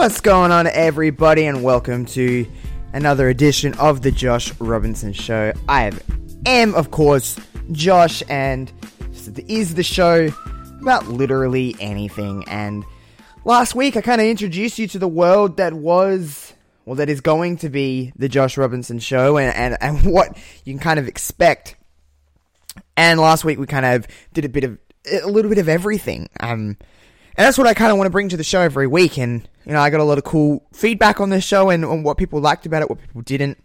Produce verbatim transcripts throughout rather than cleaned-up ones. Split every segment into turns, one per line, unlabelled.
What's going on, everybody, and welcome to another edition of the Josh Robinson Show. I am, of course, Josh, and this is the show about literally anything. And last week, I kind of introduced you to the world that was, well, that is going to be the Josh Robinson Show, and, and, and what you can kind of expect. And last week, we kind of did a bit of, a little bit of everything. Um, and that's what I kind of want to bring to the show every week. And, you know, I got a lot of cool feedback on this show and on what people liked about it, what people didn't.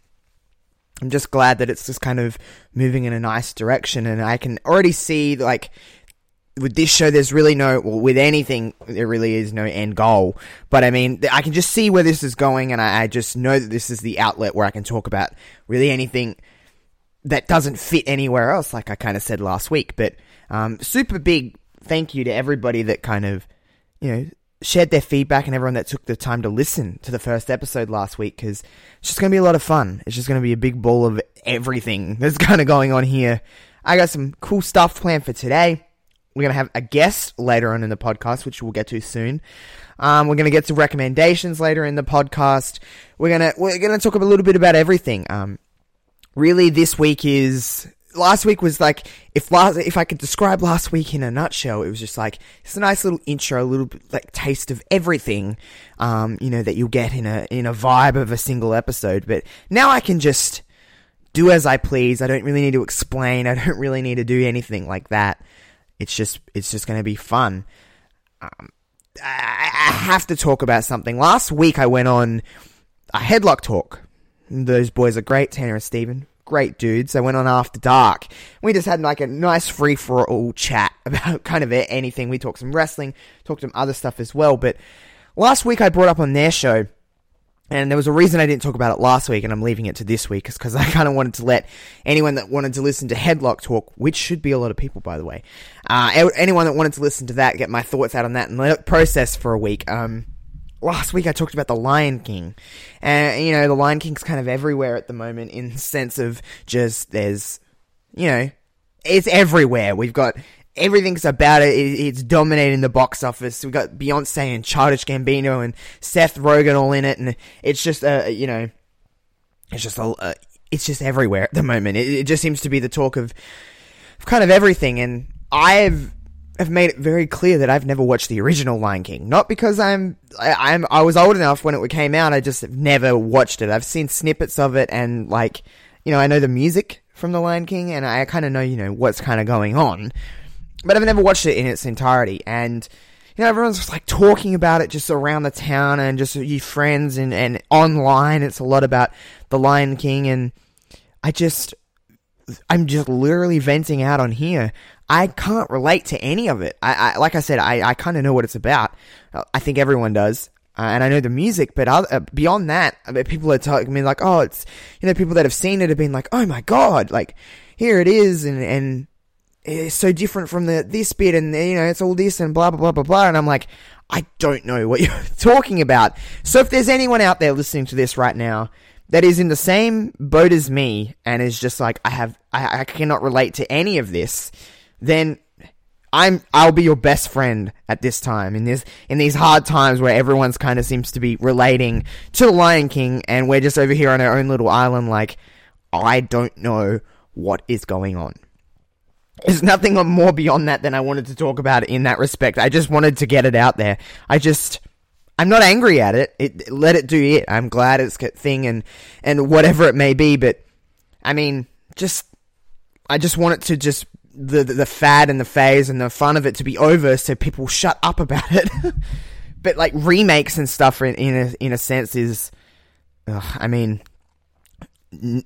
I'm just glad that it's just kind of moving in a nice direction. And I can already see, like, with this show, there's really no, well, with anything, there really is no end goal. But I mean, I can just see where this is going, and I, I just know that this is the outlet where I can talk about really anything that doesn't fit anywhere else, like I kind of said last week. But um, super big thank you to everybody that kind of, you know, shared their feedback, and everyone that took the time to listen to the first episode last week, because it's just going to be a lot of fun. It's just going to be a big ball of everything that's kind of going on here. I got some cool stuff planned for today. We're going to have a guest later on in the podcast, which we'll get to soon. Um, we're going to get to recommendations later in the podcast. We're going to we're going to talk a little bit about everything. Um, really, this week is... Last week was like, if last, if I could describe last week in a nutshell, it was just like, it's a nice little intro, a little bit like taste of everything, um, you know, that you'll get in a, in a vibe of a single episode. But now I can just do as I please. I don't really need to explain. I don't really need to do anything like that. It's just, it's just going to be fun. Um, I, I have to talk about something. Last week I went on a Headlock Talk. Those boys are great, Tanner and Steven. Great dudes. I went on After Dark. We just had like a nice free-for-all chat about kind of anything. We talked some wrestling, talked some other stuff as well. But last week I brought up on their show, and there was a reason I didn't talk about it last week, and I'm leaving it to this week, because I kind of wanted to let anyone that wanted to listen to Headlock Talk, which should be a lot of people, by the way, uh, anyone that wanted to listen to that, get my thoughts out on that, and let it process for a week. Um, last week I talked about The Lion King, and, you know, The Lion King's kind of everywhere at the moment, in the sense of just, there's, you know, it's everywhere. We've got, everything's about it, it's dominating the box office. We've got Beyonce and Childish Gambino and Seth Rogen all in it, and it's just, uh, you know, it's just, uh, it's just everywhere at the moment. It, it just seems to be the talk of, of kind of everything, and I've, have made it very clear that I've never watched the original Lion King. Not because I'm, I, I'm, I was old enough when it came out, I just have never watched it. I've seen snippets of it, and, like, you know, I know the music from the Lion King, and I kind of know, you know, what's kind of going on. But I've never watched it in its entirety, and, you know, everyone's just, like, talking about it just around the town, and just you friends, and, and online, it's a lot about the Lion King, and I just, I'm just literally venting out on here. I can't relate to any of it. I, I like I said, I, I kind of know what it's about. I think everyone does, uh, and I know the music. But other, uh, beyond that, I mean, people are talking. I mean, like, oh, it's, you know, people that have seen it have been like, oh my god, like, here it is, and and it's so different from the this bit, and, you know, it's all this and blah blah blah blah blah. And I'm like, I don't know what you're talking about. So if there's anyone out there listening to this right now that is in the same boat as me, and is just like, I have, I, I cannot relate to any of this, then I'm, I'll be your best friend at this time, in this, in these hard times where everyone's kind of seems to be relating to the Lion King, and we're just over here on our own little island, like, I don't know what is going on. There's nothing more beyond that than I wanted to talk about in that respect. I just wanted to get it out there. I just, I'm not angry at it. It, let it do it. I'm glad it's a thing, and, and whatever it may be, but, I mean, just, I just want it to just, The, the the fad and the phase and the fun of it to be over, so people shut up about it. But, like, remakes and stuff in, in a in a sense is, ugh, I mean, n-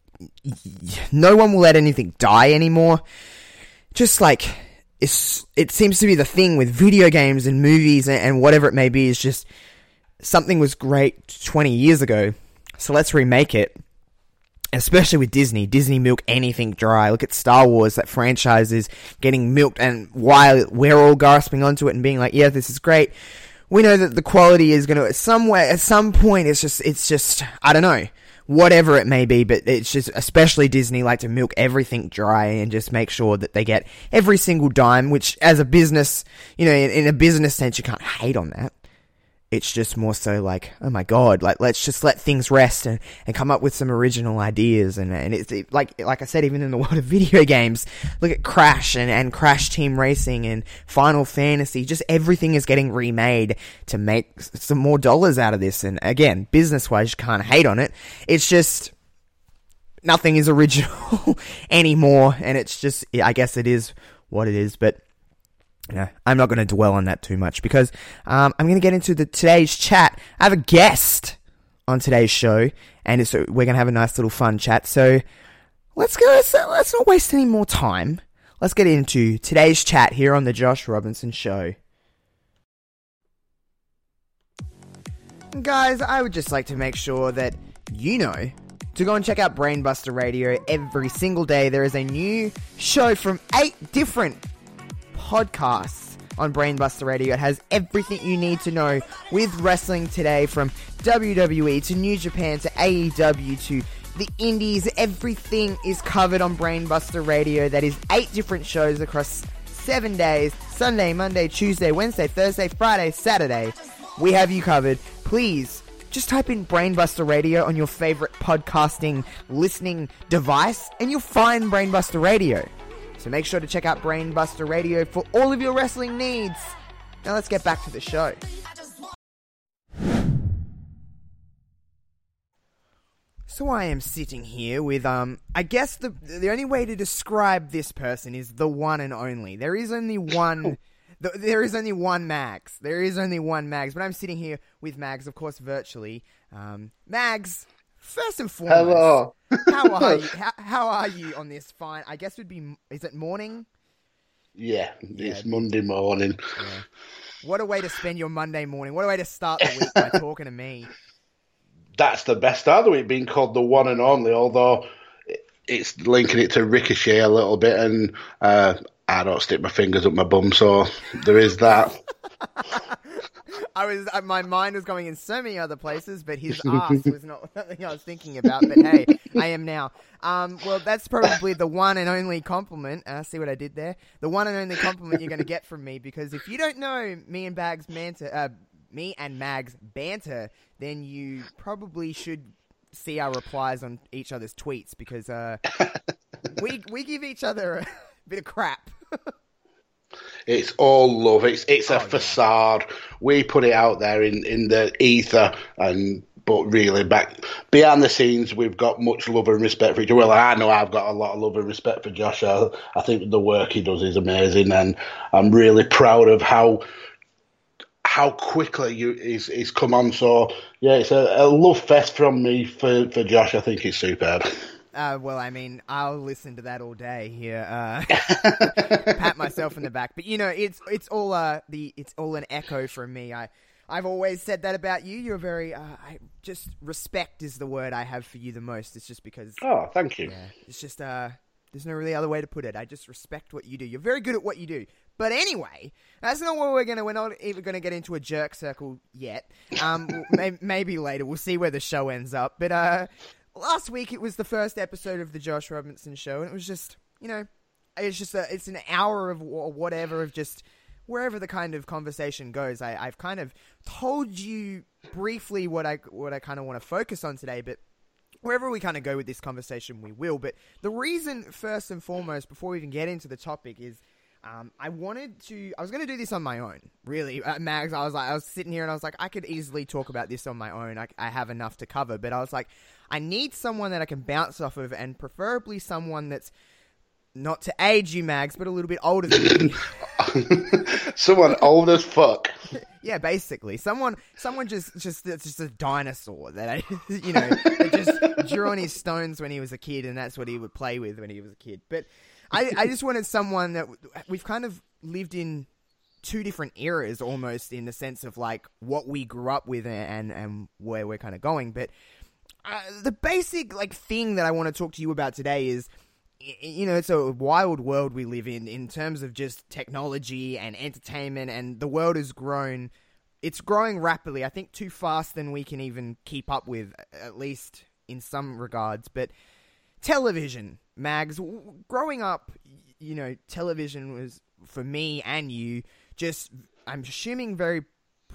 no one will let anything die anymore. Just like, it's it seems to be the thing with video games and movies and, and whatever it may be, is just something was great twenty years ago, so let's remake it. Especially with Disney. Disney milk anything dry. Look at Star Wars. That franchise is getting milked, and while we're all grasping onto it and being like, yeah, this is great, we know that the quality is going to, somewhere, at some point, it's just, it's just, I don't know, whatever it may be, but it's just, especially Disney, like to milk everything dry and just make sure that they get every single dime, which, as a business, you know, in, in a business sense, you can't hate on that. It's just more so like, oh my god, like let's just let things rest and, and come up with some original ideas. And and it's it, like like I said, even in the world of video games, look at Crash and, and Crash Team Racing and Final Fantasy. Just everything is getting remade to make some more dollars out of this. And again, business wise, you can't hate on it. It's just nothing is original anymore, and it's just, I guess it is what it is. But yeah, I'm not going to dwell on that too much because um, I'm going to get into the today's chat. I have a guest on today's show, and it's, we're going to have a nice little fun chat. So let's go. Let's, let's not waste any more time. Let's get into today's chat here on the Josh Robinson Show. Guys, I would just like to make sure that you know to go and check out Brainbuster Radio every single day. There is a new show from eight different podcasts on Brainbuster Radio. It has everything you need to know with wrestling today, from W W E to New Japan to A E W to the Indies. Everything is covered on Brainbuster Radio. That is eight different shows across seven days: Sunday, Monday, Tuesday, Wednesday, Thursday, Friday, Saturday. We have you covered. Please just type in Brainbuster Radio on your favorite podcasting listening device and you'll find Brainbuster Radio. So make sure to check out Brainbuster Radio for all of your wrestling needs. Now let's get back to the show. So I am sitting here with, um, I guess the the only way to describe this person is the one and only. There is only one... There is only one Mags. There is only one Mags. But I'm sitting here with Mags, of course, virtually. Um, Mags, first and foremost,
hello.
how are you? How, how are you on this fine? I guess it would be. Is it morning?
Yeah, it's yeah. Monday morning.
Yeah. What a way to spend your Monday morning. What a way to start the week by talking to me.
That's the best start of the week, being called the one and only. Although it's linking it to Ricochet a little bit, and uh, I don't stick my fingers up my bum, so there is that.
I was, my mind was going in so many other places, but his ass was not something I was thinking about. But hey, I am now. Um, well, that's probably the one and only compliment. Uh, see what I did there? The one and only compliment you're going to get from me, because if you don't know me and Bags banter, uh, me and Mags banter, then you probably should see our replies on each other's tweets, because uh, we we give each other a bit of crap.
It's all love. It's it's a
oh,
facade. Yeah. We put it out there in, in the ether, and but really back behind the scenes, we've got much love and respect for each other. Well, I know I've got a lot of love and respect for Josh. I, I think the work he does is amazing, and I'm really proud of how how quickly you he's, he's come on. So yeah, it's a, a love fest from me for, for Josh. I think he's superb.
Uh, well, I mean, I'll listen to that all day here. Uh, pat myself in the back, but you know, it's it's all uh the it's all an echo from me. I I've always said that about you. You're very uh, I just respect is the word I have for you the most. It's just because.
Oh, thank you.
Yeah, it's just uh, there's no really other way to put it. I just respect what you do. You're very good at what you do. But anyway, that's not what we're gonna. We're not even gonna get into a jerk circle yet. Um, maybe, maybe later. We'll see where the show ends up. But uh. Last week, it was the first episode of the Josh Robinson Show, and it was just, you know, it's just a, it's an hour of whatever, of just wherever the kind of conversation goes. I, I've kind of told you briefly what I what I kind of want to focus on today, but wherever we kind of go with this conversation, we will. But the reason, first and foremost, before we even get into the topic, is um, I wanted to, I was going to do this on my own, really. Uh, Mags, I was like, I was sitting here and I was like, I could easily talk about this on my own. I, I have enough to cover, but I was like, I need someone that I can bounce off of, and preferably someone that's, not to age you, Mags, but a little bit older than me.
Someone old as fuck.
Yeah, basically. Someone someone just, just that's just a dinosaur that, I, you know, that just drew on his stones when he was a kid, and that's what he would play with when he was a kid. But I, I just wanted someone that, we've kind of lived in two different eras almost, in the sense of like what we grew up with and, and where we're kind of going. But Uh, the basic like thing that I want to talk to you about today is, you know, it's a wild world we live in in terms of just technology and entertainment, and the world has grown. It's growing rapidly. I think too fast than we can even keep up with, at least in some regards. But television, Mags, growing up, you know, television was, for me and you, just, I'm assuming very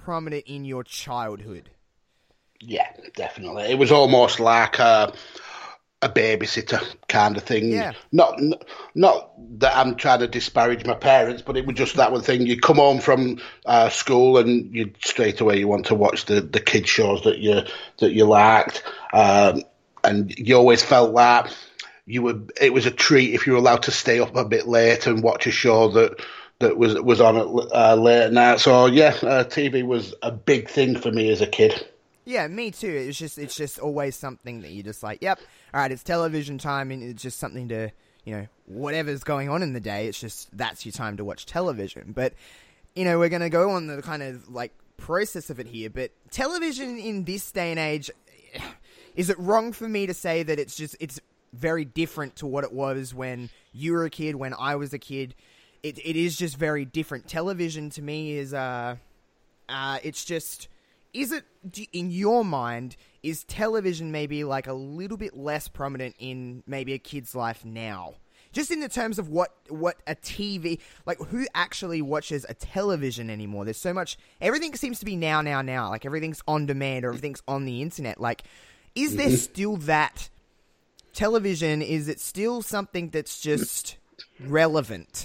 prominent in your childhood?
Yeah, definitely. It was almost like a, a babysitter kind of thing.
Yeah.
Not not that I'm trying to disparage my parents, but it was just that one thing. You come home from uh, school and you straight away you want to watch the, the kids shows that you that you liked, um, and you always felt like you were. It was a treat if you were allowed to stay up a bit late and watch a show that. That was was on at uh, late at night. So yeah, uh, T V was a big thing for me as a kid.
Yeah, me too. It's just it's just always something that you're just like, yep, all right, it's television time, and it's just something to, you know, whatever's going on in the day. It's just that's your time to watch television. But you know, we're gonna go on the kind of like process of it here. But television in this day and age, is it wrong for me to say that it's just it's very different to what it was when you were a kid, when I was a kid? It it is just very different. Television to me is uh, uh, it's just is it in your mind is television maybe like a little bit less prominent in maybe a kid's life now? Just in the terms of what what a T V like who actually watches a television anymore? There's so much. Everything seems to be now now now. Like everything's on demand or everything's on the internet. Like, is there still that television? Is it still something that's just relevant?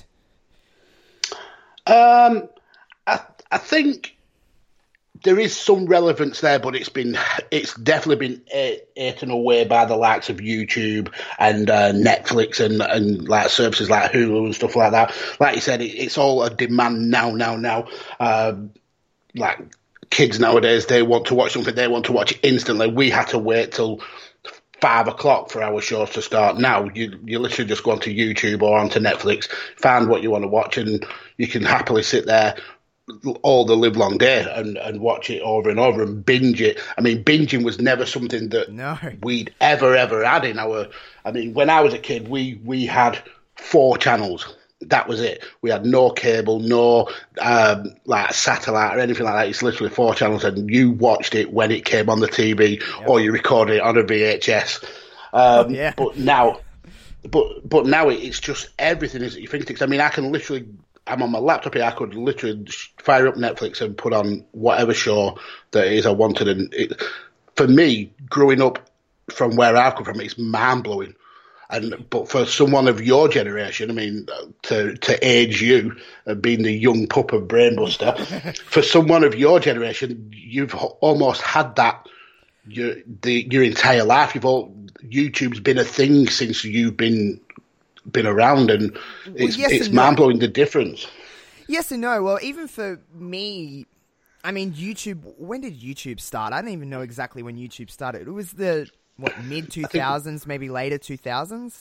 Um, I I think there is some relevance there, but it's been it's definitely been eaten away by the likes of YouTube and uh, Netflix and and like services like Hulu and stuff like that. Like you said, it, it's all a demand now, now, now. Um, like kids nowadays, they want to watch something, they want to watch it instantly. We had to wait till five o'clock for our shows to start. Now you you literally just go onto YouTube or onto Netflix, find what you want to watch, and you can happily sit there all the live long day and, and watch it over and over and binge it. I mean, binging was never something that
no.
we'd ever ever had in our. I mean, when I was a kid, we we had four channels. That was it. We had no cable, no um, like satellite or anything like that. It's literally four channels, and you watched it when it came on the T V, yep. or you recorded it on a V H S. Um,
oh, yeah.
But now, but but now it's just everything is at your fingertips. I mean, I can literally. I'm on my laptop here. I could literally fire up Netflix and put on whatever show that it is I wanted. And it, for me, growing up from where I've come from, it's mind blowing. And but for someone of your generation, I mean, to to age you, uh, being the young pup of Brainbuster, for someone of your generation, you've almost had that your the your entire life. You've all YouTube's been a thing since you've been been around, and it's
well, yes
it's
and no.
mind blowing the difference.
Yes and no. Well, even for me, I mean, YouTube. When did YouTube start? I don't even know exactly when YouTube started. It was the what mid two thousands, maybe later two thousands.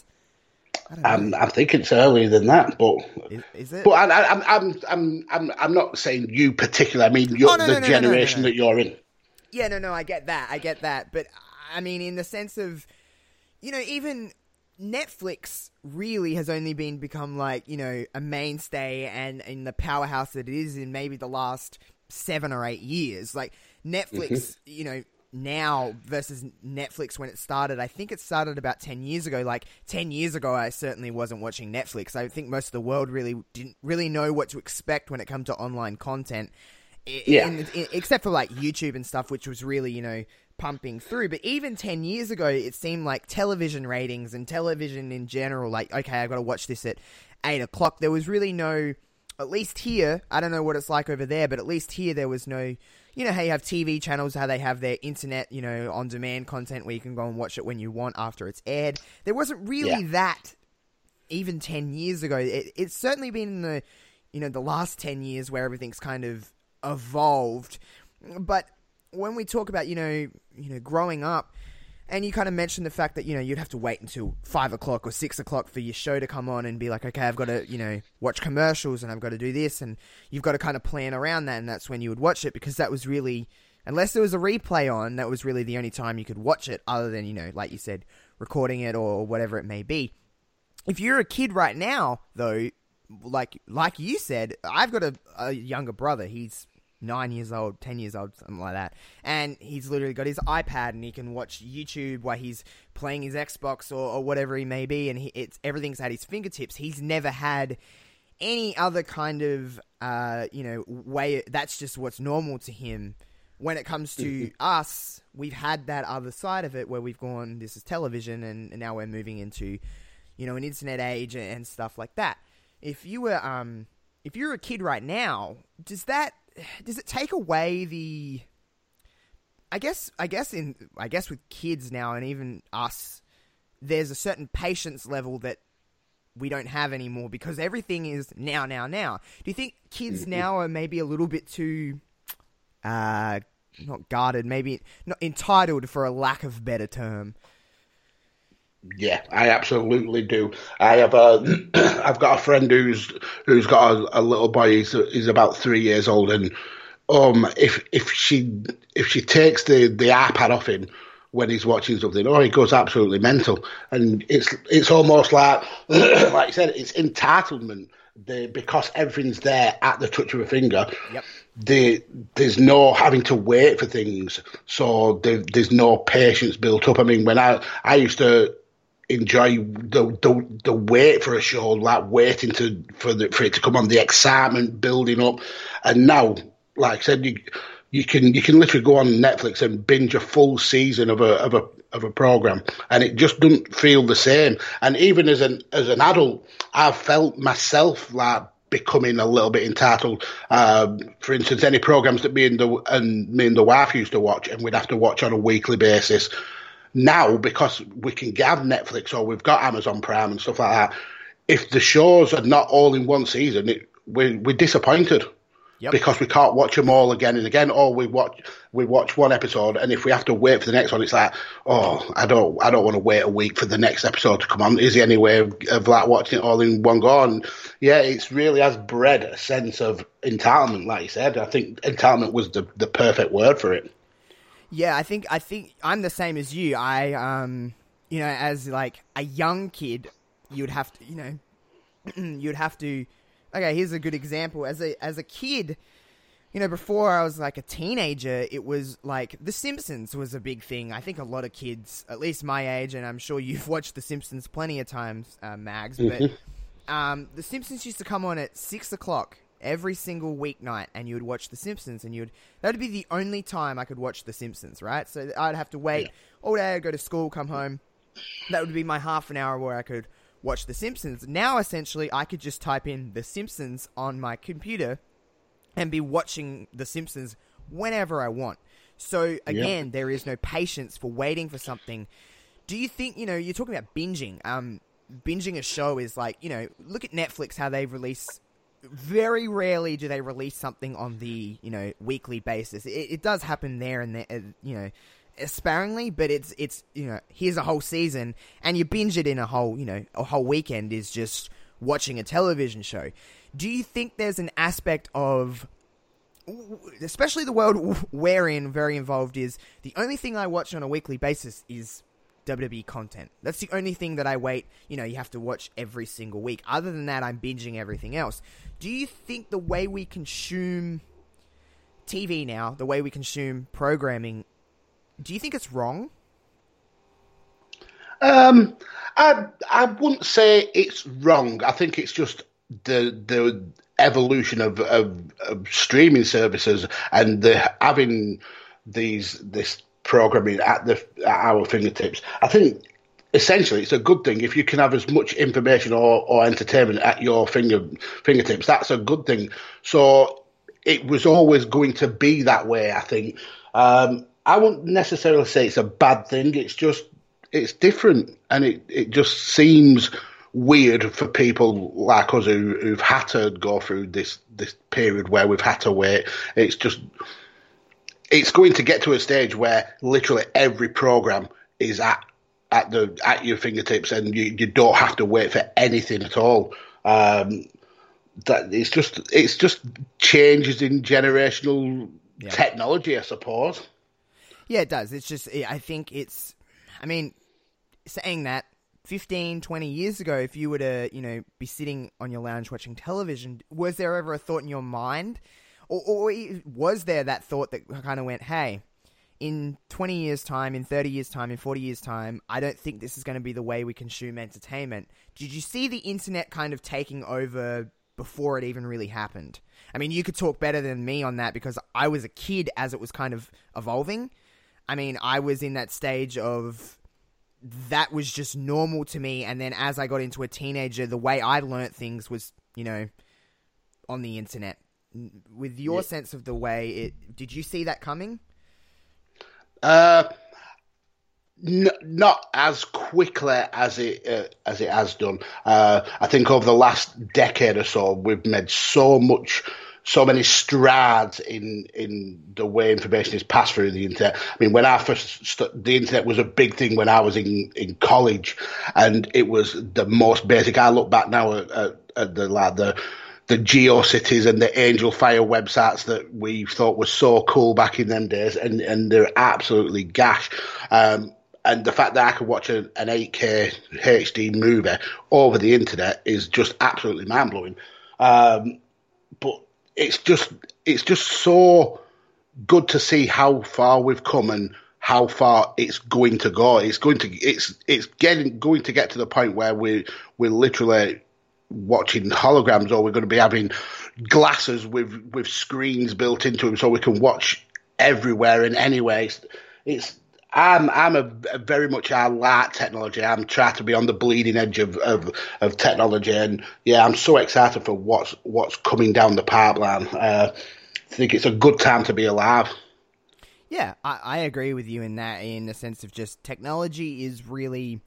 I'm, I'm thinking it's earlier than that, but
is, is it?
But I, I, I'm I'm I'm I'm I'm not saying you particular. I mean, you're
oh, no,
the
no, no,
generation
no, no, no.
that you're in.
Yeah, no, no, I get that. I get that. But I mean, in the sense of, you know, even Netflix really has only been become like, you know, a mainstay and in the powerhouse that it is in maybe the last seven or eight years. Like Netflix, mm-hmm. you know, now versus Netflix when it started. I think it started about ten years ago. Like ten years ago, I certainly wasn't watching Netflix. I think most of the world really didn't really know what to expect when it comes to online content.
Yeah.
In, in, except for like YouTube and stuff, which was really, you know, pumping through. But even ten years ago, it seemed like television ratings and television in general, like, okay, I've got to watch this at eight o'clock. There was really no, at least here, I don't know what it's like over there, but at least here there was no, you know how you have T V channels, how they have their internet, you know, on-demand content where you can go and watch it when you want after it's aired. There wasn't really
yeah.
that even ten years ago. It, it's certainly been in the, you know, the last ten years where everything's kind of evolved. But when we talk about, you know, you know, growing up, and you kind of mentioned the fact that, you know, you'd have to wait until five o'clock or six o'clock for your show to come on and be like, okay, I've got to, you know, watch commercials and I've got to do this, and you've got to kind of plan around that, and that's when you would watch it, because that was really, unless there was a replay on, that was really the only time you could watch it, other than, you know, like you said, recording it or whatever it may be. If you're a kid right now, though, like like you said, I've got a, a younger brother. He's nine years old, ten years old, something like that. And he's literally got his iPad and he can watch YouTube while he's playing his Xbox or, or whatever he may be. And he, it's everything's at his fingertips. He's never had any other kind of, uh, you know, way, that's just what's normal to him. When it comes to us, we've had that other side of it where we've gone, this is television, and, and now we're moving into, you know, an internet age and, and stuff like that. If you were, um, if you're a kid right now, does that, does it take away the, I guess, I guess in, I guess with kids now and even us, there's a certain patience level that we don't have anymore because everything is now, now, now. Do you think kids now are maybe a little bit too, uh, not guarded, maybe not entitled for a lack of better term?
Yeah, I absolutely do. I have a, I've got a friend who's who's got a, a little boy. He's, he's about three years old, and um, if if she if she takes the, the iPad off him when he's watching something, oh, he goes absolutely mental, and it's it's almost like like you said, it's entitlement. The, because everything's there at the touch of a finger.
Yep.
The, there's no having to wait for things, so there, there's no patience built up. I mean, when I I used to enjoy the the, the wait for a show, like waiting to for the for it to come on, the excitement building up, and now, like I said, you you can you can literally go on Netflix and binge a full season of a of a of a program, and it just doesn't feel the same. And even as an as an adult, I've felt myself like becoming a little bit entitled. Um, for instance, any programs that me and the and me and the wife used to watch, and we'd have to watch on a weekly basis. Now, because we can have Netflix or we've got Amazon Prime and stuff like that, if the shows are not all in one season, it, we're, we're disappointed. Yep. Because we can't watch them all again and again, or we watch we watch one episode, and if we have to wait for the next one, it's like, oh, I don't I don't want to wait a week for the next episode to come on. Is there any way of, of like watching it all in one go? And yeah, it's really has bred a sense of entitlement, like you said. I think entitlement was the, the perfect word for it.
Yeah, I think I think I'm the same as you. I um you know, as like a young kid, you'd have to you know you'd have to. Okay, here's a good example. As a as a kid, you know, before I was like a teenager, it was like The Simpsons was a big thing. I think a lot of kids, at least my age, and I'm sure you've watched The Simpsons plenty of times, uh, Mags, but um, The Simpsons used to come on at six o'clock every single weeknight, and you would watch The Simpsons, and you'd that would be the only time I could watch The Simpsons, right? So I'd have to wait yeah. all day, I'd go to school, come home. That would be my half an hour where I could watch The Simpsons. Now, essentially, I could just type in The Simpsons on my computer and be watching The Simpsons whenever I want. So, again, yep. there is no patience for waiting for something. Do you think, you know, you're talking about binging. Um, binging a show is like, you know, look at Netflix, how they release... Very rarely do they release something on the, you know, weekly basis. It, it does happen there and there, you know, sparingly, but it's it's you know, here's a whole season and you binge it in a whole, you know, a whole weekend is just watching a television show. Do you think there's an aspect of, especially the world we're in, very involved, is the only thing I watch on a weekly basis is W W E content. That's the only thing that I wait, you know, you have to watch every single week. Other than that, I'm binging everything else. Do you think the way we consume T V now, the way we consume programming, do you think it's wrong?
Um, I I wouldn't say it's wrong. I think it's just the the evolution of, of, of streaming services and the having these this programming at the at our fingertips. I think essentially it's a good thing if you can have as much information or, or entertainment at your finger fingertips. That's a good thing. So it was always going to be that way, I think. Um, I wouldn't necessarily say it's a bad thing. It's just, it's different. And it, it just seems weird for people like us who, who've had to go through this, this period where we've had to wait. It's just, it's going to get to a stage where literally every program is at, at the, at your fingertips and you, you don't have to wait for anything at all. Um, that it's just, it's just changes in generational yeah. technology, I suppose.
Yeah, it does. It's just, I think it's, I mean, saying that fifteen, twenty years ago, if you were to, you know, be sitting on your lounge watching television, was there ever a thought in your mind? Or, or was there that thought that kind of went, hey, in twenty years' time, in thirty years' time, in forty years' time, I don't think this is going to be the way we consume entertainment. Did you see the internet kind of taking over before it even really happened. I mean, you could talk better than me on that because I was a kid as it was kind of evolving. I mean, I was in that stage of that was just normal to me. And then as I got into a teenager, the way I learnt things was, you know, on the internet. With your yeah. sense of the way it, did you see that coming?
Uh, n- not as quickly as it uh, as it has done. Uh, I think over the last decade or so, we've made so much, so many strides in in the way information is passed through the internet. I mean, when I first st- the internet was a big thing when I was in, in college, and it was the most basic. I look back now at, at, at the like the. the GeoCities and the Angel Fire websites that we thought were so cool back in them days, and, and they're absolutely gash. Um, and the fact that I could watch a, an eight K H D movie over the internet is just absolutely mind-blowing. Um, but it's just it's just so good to see how far we've come and how far it's going to go. It's going to it's it's getting going to get to the point where we we're literally watching holograms, or we're going to be having glasses with with screens built into them so we can watch everywhere and anywhere. It's, it's I'm I'm a, a very much I like technology. I'm trying to be on the bleeding edge of, of, of technology, and yeah, I'm so excited for what's what's coming down the pipeline. Uh, I think it's a good time to be alive.
Yeah, I, I agree with you in that, in the sense of just technology is really,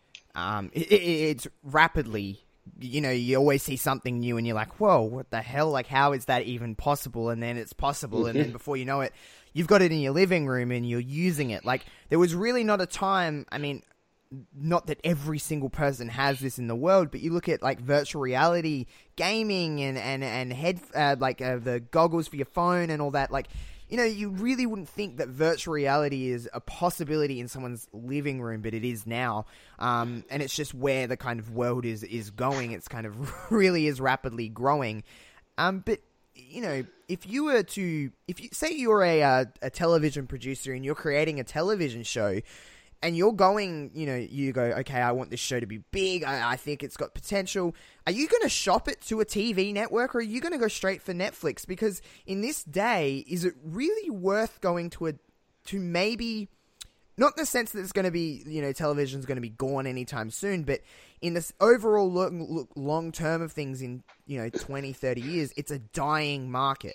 um, it, it, it's rapidly. You know, you always see something new and you're like, whoa, what the hell? Like, how is that even possible? And then it's possible. And then before you know it, you've got it in your living room and you're using it. Like, there was really not a time, I mean, not that every single person has this in the world, but you look at like virtual reality gaming and, and, and head, uh, like uh, the goggles for your phone and all that. Like, you know, you really wouldn't think that virtual reality is a possibility in someone's living room, but it is now. Um, and it's just where the kind of world is, is going. It's kind of really is rapidly growing. Um, but, you know, if you were to, if you say you're a, uh, a television producer and you're creating a television show, and you're going, you know, you go, okay, I want this show to be big. I, I think it's got potential. Are you going to shop it to a T V network, or are you going to go straight for Netflix? Because in this day, is it really worth going to a, to maybe, not in the sense that it's going to be, you know, television's going to be gone anytime soon, but in this overall look, look long term of things in, you know, twenty, thirty years, it's a dying market.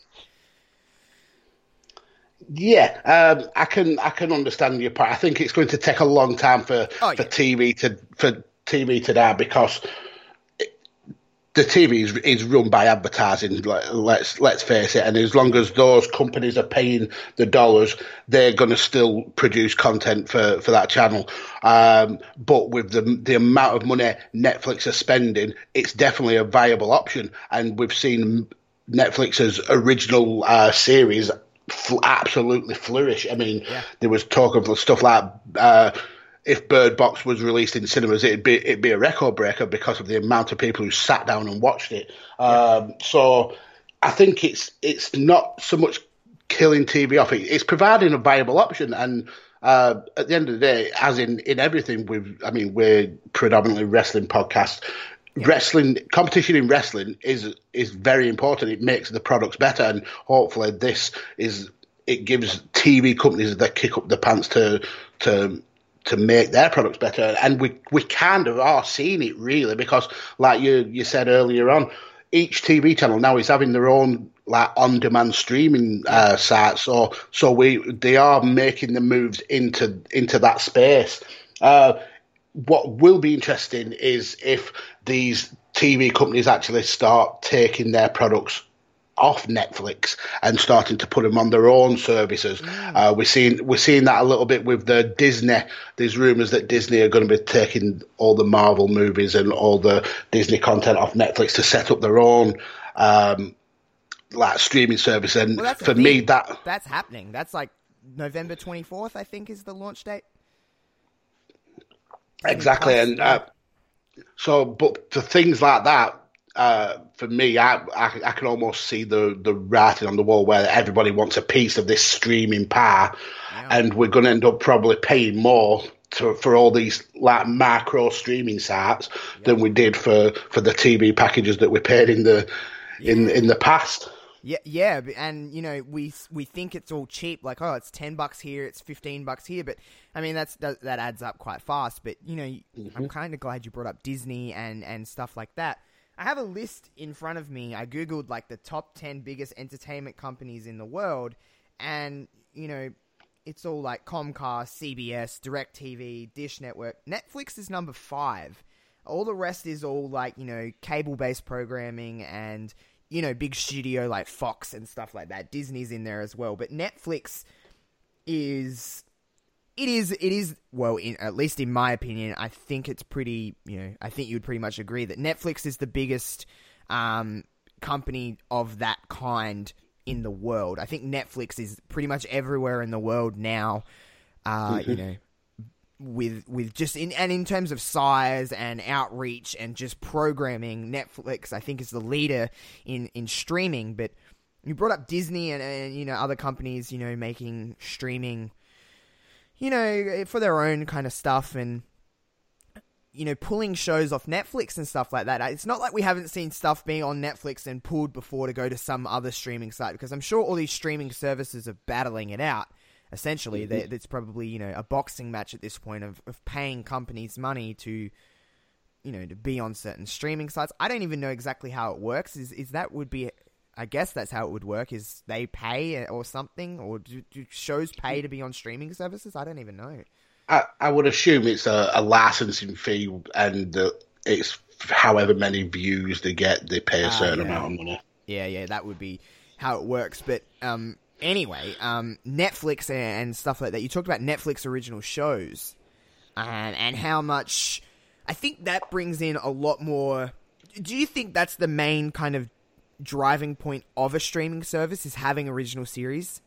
Yeah, um, I can I can understand your part. I think it's going to take a long time for
oh, yeah.
for T V to for T V to die, because it, the T V is, is run by advertising. Let's let's face it. And as long as those companies are paying the dollars, they're going to still produce content for, for that channel. Um, but with the the amount of money Netflix are spending, it's definitely a viable option. And we've seen Netflix's original uh, series absolutely flourish. I mean, yeah. there was talk of stuff like uh, if Bird Box was released in cinemas, it'd be it'd be a record breaker because of the amount of people who sat down and watched it. Yeah. Um, so I think it's it's not so much killing T V off; it's providing a viable option. And uh, at the end of the day, as in in everything, we've I mean, we're predominantly wrestling podcast. Yeah. Wrestling competition in wrestling is is very important. It makes the products better, and hopefully, this is it gives T V companies that kick up the pants to to to make their products better. And we we kind of are seeing it really, because like you you said earlier on, each T V channel now is having their own like on demand streaming uh, sites. So so we they are making the moves into into that space. Uh, What will be interesting is if these T V companies actually start taking their products off Netflix and starting to put them on their own services. Mm. Uh, we're seeing we're seeing that a little bit with the Disney. There's rumours that Disney are going to be taking all the Marvel movies and all the Disney content off Netflix to set up their own um, like streaming service. And
well,
for me, that
that's happening. That's like November twenty-fourth, I think, is the launch date.
Exactly, and uh, so, but for things like that, uh, for me, I, I I can almost see the the writing on the wall where everybody wants a piece of this streaming pie, yeah. and we're going to end up probably paying more to, for all these like macro streaming sites yep. than we did for, for the T V packages that we paid in the yeah. in in the past.
Yeah, yeah, and you know we we think it's all cheap, like oh, it's ten bucks here, it's fifteen bucks here, but I mean that's that, that adds up quite fast. But you know, mm-hmm. I'm kind of glad you brought up Disney and and stuff like that. I have a list in front of me. I googled like the top ten biggest entertainment companies in the world, and you know, it's all like Comcast, C B S, DirecTV, Dish Network. Netflix is number five. All the rest is all like, you know, cable-based programming and, you know, big studio like Fox and stuff like that. Disney's in there as well. But Netflix is... It is, it is, well, in, at least in my opinion, I think it's pretty, you know, I think you would pretty much agree that Netflix is the biggest um, company of that kind in the world. I think Netflix is pretty much everywhere in the world now, uh, mm-hmm. you know, with with just, in and in terms of size and outreach and just programming, Netflix, I think, is the leader in, in streaming. But you brought up Disney and, and, you know, other companies, you know, making streaming, you know, for their own kind of stuff and, you know, pulling shows off Netflix and stuff like that. It's not like we haven't seen stuff being on Netflix and pulled before to go to some other streaming site, because I'm sure all these streaming services are battling it out. Essentially, mm-hmm. it's probably, you know, a boxing match at this point of, of paying companies money to, you know, to be on certain streaming sites. I don't even know exactly how it works. Is is that would be... I guess that's how it would work, is they pay or something, or do, do shows pay to be on streaming services? I don't even know.
I, I would assume it's a, a licensing fee, and uh, it's however many views they get, they pay a certain uh, yeah. amount of money.
Yeah, yeah, that would be how it works. But um, anyway, um, Netflix and stuff like that, you talked about Netflix original shows and, and how much... I think that brings in a lot more... Do you think that's the main kind of driving point of a streaming service, is having original series?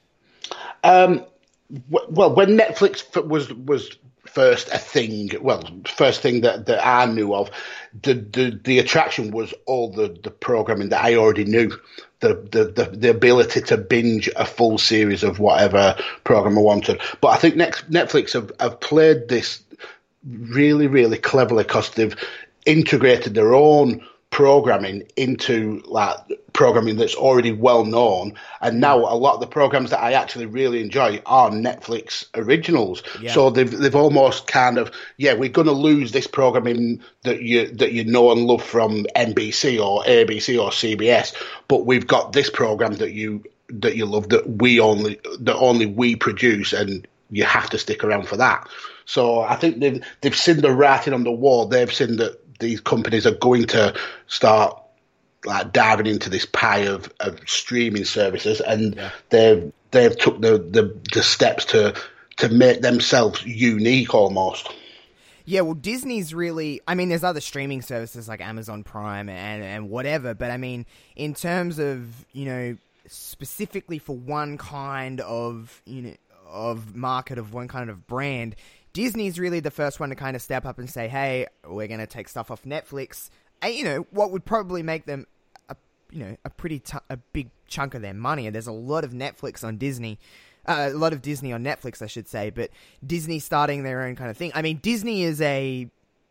Um, w- well, when Netflix f- was was first a thing, well, first thing that, that I knew of, the, the the attraction was all the, the programming that I already knew, the, the the the ability to binge a full series of whatever program I wanted. But I think next, Netflix have, have played this really, really cleverly, because they've integrated their own programming into like programming that's already well known, and now a lot of the programs that I actually really enjoy are Netflix originals. Yeah. So they've they've almost kind of, yeah, we're going to lose this programming that you that you know and love from N B C or A B C or C B S, but we've got this program that you that you love that we only that only we produce, and you have to stick around for that. So I think they've they've seen the writing on the wall. They've seen that these companies are going to start like diving into this pie of, of streaming services, and yeah. they've they've took the, the, the steps to to make themselves unique almost.
Yeah, well, Disney's really... I mean, there's other streaming services like Amazon Prime and, and whatever, but I mean, in terms of, you know, specifically for one kind of, you know, of market, of one kind of brand, Disney's really the first one to kind of step up and say, hey, we're going to take stuff off Netflix. And, you know, what would probably make them, a, you know, a pretty, t- a big chunk of their money. And there's a lot of Netflix on Disney, uh, a lot of Disney on Netflix, I should say, but Disney starting their own kind of thing. I mean, Disney is a,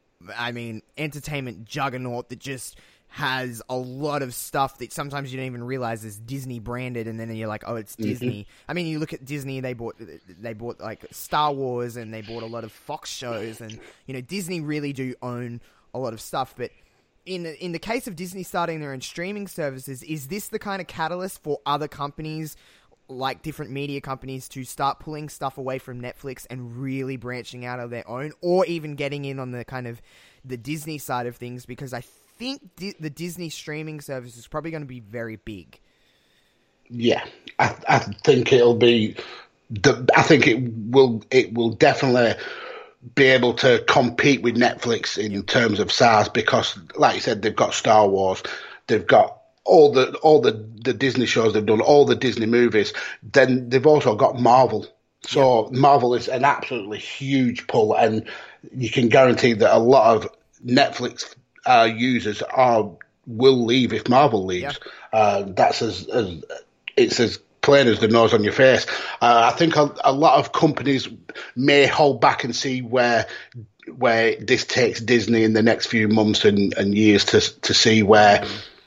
I mean, entertainment juggernaut that just has a lot of stuff that sometimes you don't even realize is Disney branded, and then you're like, oh, it's Disney. Mm-hmm. I mean, you look at Disney, they bought they bought like Star Wars, and they bought a lot of Fox shows, and you know, Disney really do own a lot of stuff. But in in the case of Disney starting their own streaming services, is this the kind of catalyst for other companies, like different media companies, to start pulling stuff away from Netflix and really branching out of their own, or even getting in on the kind of the Disney side of things? Because I think Di- the Disney streaming service is probably going to be very big.
Yeah, I, I think it'll be. The, I think it will. It will definitely be able to compete with Netflix in yep. terms of size, because, like you said, they've got Star Wars, they've got all the all the, the Disney shows they've done, all the Disney movies. Then they've also got Marvel. So yep. Marvel is an absolutely huge pull, and you can guarantee that a lot of Netflix Uh, users are will leave if Marvel leaves. Yeah. Uh, that's as, as it's as plain as the nose on your face. Uh, I think a, a lot of companies may hold back and see where where this takes Disney in the next few months and, and years to to see where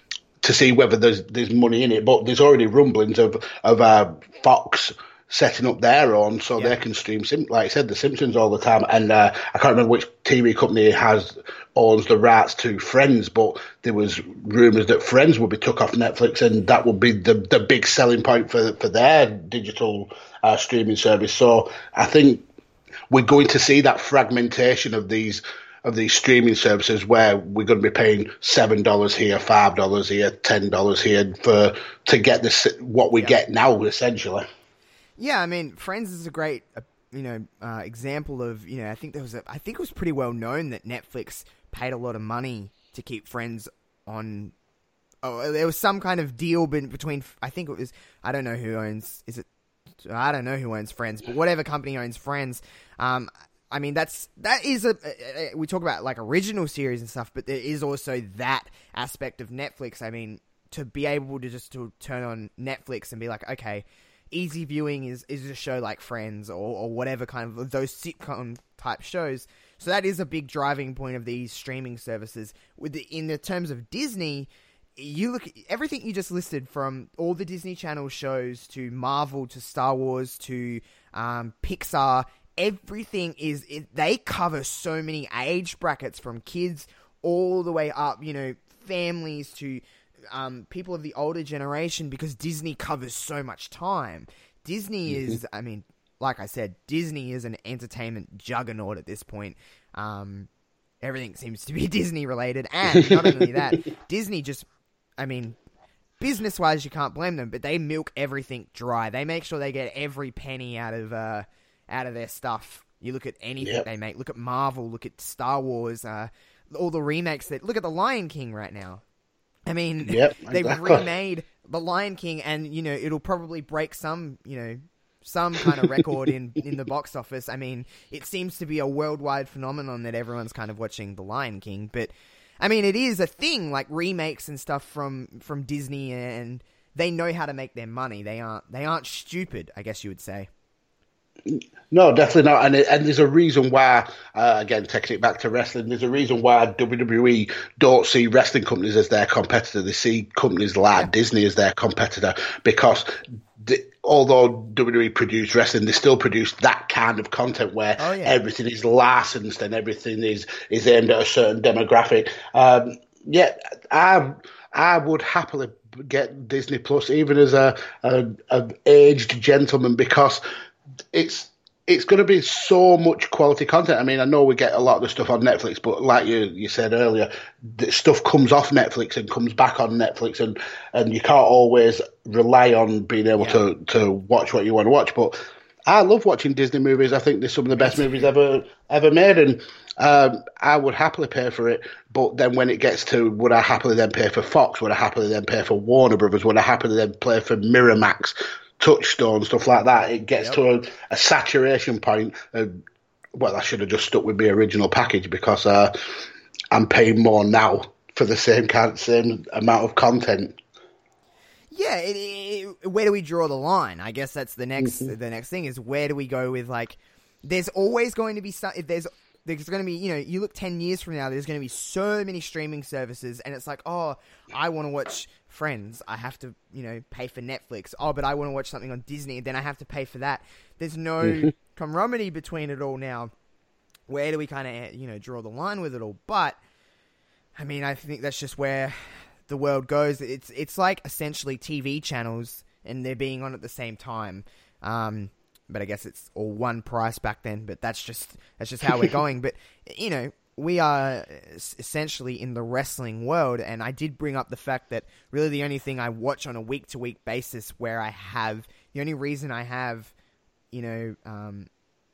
to see whether there's there's money in it. But there's already rumblings of of uh, Fox setting up their own so yeah. they can stream, like I said, The Simpsons all the time. And uh, I can't remember which T V company has owns the rights to Friends, but there was rumours that Friends would be took off Netflix, and that would be the the big selling point for for their digital uh, streaming service. So I think we're going to see that fragmentation of these of these streaming services, where we're going to be paying seven dollars here, five dollars here, ten dollars here for to get this what we yeah. get now, essentially.
Yeah, I mean, Friends is a great, uh, you know, uh, example of, you know, I think there was a, I think it was pretty well known that Netflix paid a lot of money to keep Friends on. Oh, there was some kind of deal between, I think it was, I don't know who owns, is it, I don't know who owns Friends, but whatever company owns Friends, um, I mean, that's, that is a, we talk about like original series and stuff, but there is also that aspect of Netflix. I mean, to be able to just to turn on Netflix and be like, okay, easy viewing is, is a show like Friends or, or whatever kind of those sitcom type shows. So that is a big driving point of these streaming services. With the, in the terms of Disney, you look at everything you just listed, from all the Disney Channel shows to Marvel to Star Wars to um, Pixar. Everything is it, they cover so many age brackets, from kids all the way up, you know, families to Um, people of the older generation, because Disney covers so much time. Disney mm-hmm. is, I mean, like I said, Disney is an entertainment juggernaut at this point. Um, everything seems to be Disney related, and not only that, Disney just, I mean, business-wise, you can't blame them, but they milk everything dry. They make sure they get every penny out of uh, out of their stuff. You look at anything yep. they make. Look at Marvel. Look at Star Wars. Uh, all the remakes that. Look at The Lion King right now. I mean, yep, they've exactly. remade The Lion King, and, you know, it'll probably break some, you know, some kind of record in, in the box office. I mean, it seems to be a worldwide phenomenon that everyone's kind of watching The Lion King. But, I mean, it is a thing, like remakes and stuff from, from Disney, and they know how to make their money. They aren't they aren't stupid, I guess you would say.
No, definitely not. And, and there's a reason why, uh, again, taking it back to wrestling, there's a reason why W W E don't see wrestling companies as their competitor. They see companies like yeah. Disney as their competitor, because the, although W W E produce wrestling, they still produce that kind of content where oh, yeah. everything is licensed and everything is, is aimed at a certain demographic. Um, yeah, I, I would happily get Disney Plus, even as a, a, a aged gentleman, because it's it's going to be so much quality content. I mean, I know we get a lot of the stuff on Netflix, but like you you said earlier, the stuff comes off Netflix and comes back on Netflix, and, and you can't always rely on being able yeah. to, to watch what you want to watch. But I love watching Disney movies. I think they're some of the best movies ever ever made, and um, I would happily pay for it. But then when it gets to, would I happily then pay for Fox? Would I happily then pay for Warner Brothers? Would I happily then pay for Miramax, Touchstone, stuff like that? It gets yep. to a, a saturation point. Uh, well, I should have just stuck with the original package, because uh, I'm paying more now for the same kind, same amount of content.
Yeah, it, it, where do we draw the line? I guess that's the next mm-hmm. the next thing is, where do we go with, like, there's always going to be some, if there's there's going to be, you know, you look ten years from now, there's going to be so many streaming services, and it's like, oh, I want to watch Friends, I have to, you know, pay for Netflix. Oh, but I want to watch something on Disney, then I have to pay for that. There's no mm-hmm. camaraderie between it all now. Where do we kind of, you know, draw the line with it all? But, I mean, I think that's just where the world goes. It's it's like essentially T V channels, and they're being on at the same time. Um, but I guess it's all one price back then. But that's just that's just how we're going. But, you know, we are essentially in the wrestling world, and I did bring up the fact that really the only thing I watch on a week-to-week basis, where I have the only reason I have, you know, um,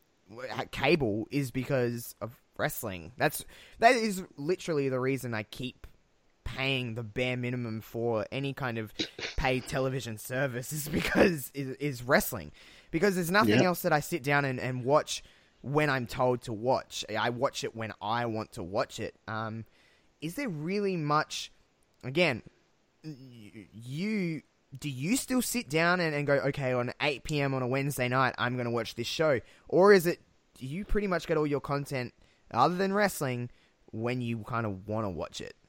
cable, is because of wrestling. That's that is literally the reason I keep paying the bare minimum for any kind of paid television service, is because is, is wrestling. Because there's nothing yeah. else that I sit down and, and watch when I'm told to watch. I watch it when I want to watch it. Um, is there really much? Again, you do you still sit down and, and go, okay, on eight p.m. on a Wednesday night, I'm going to watch this show? Or is it, do you pretty much get all your content, other than wrestling, when you kind of want to watch it?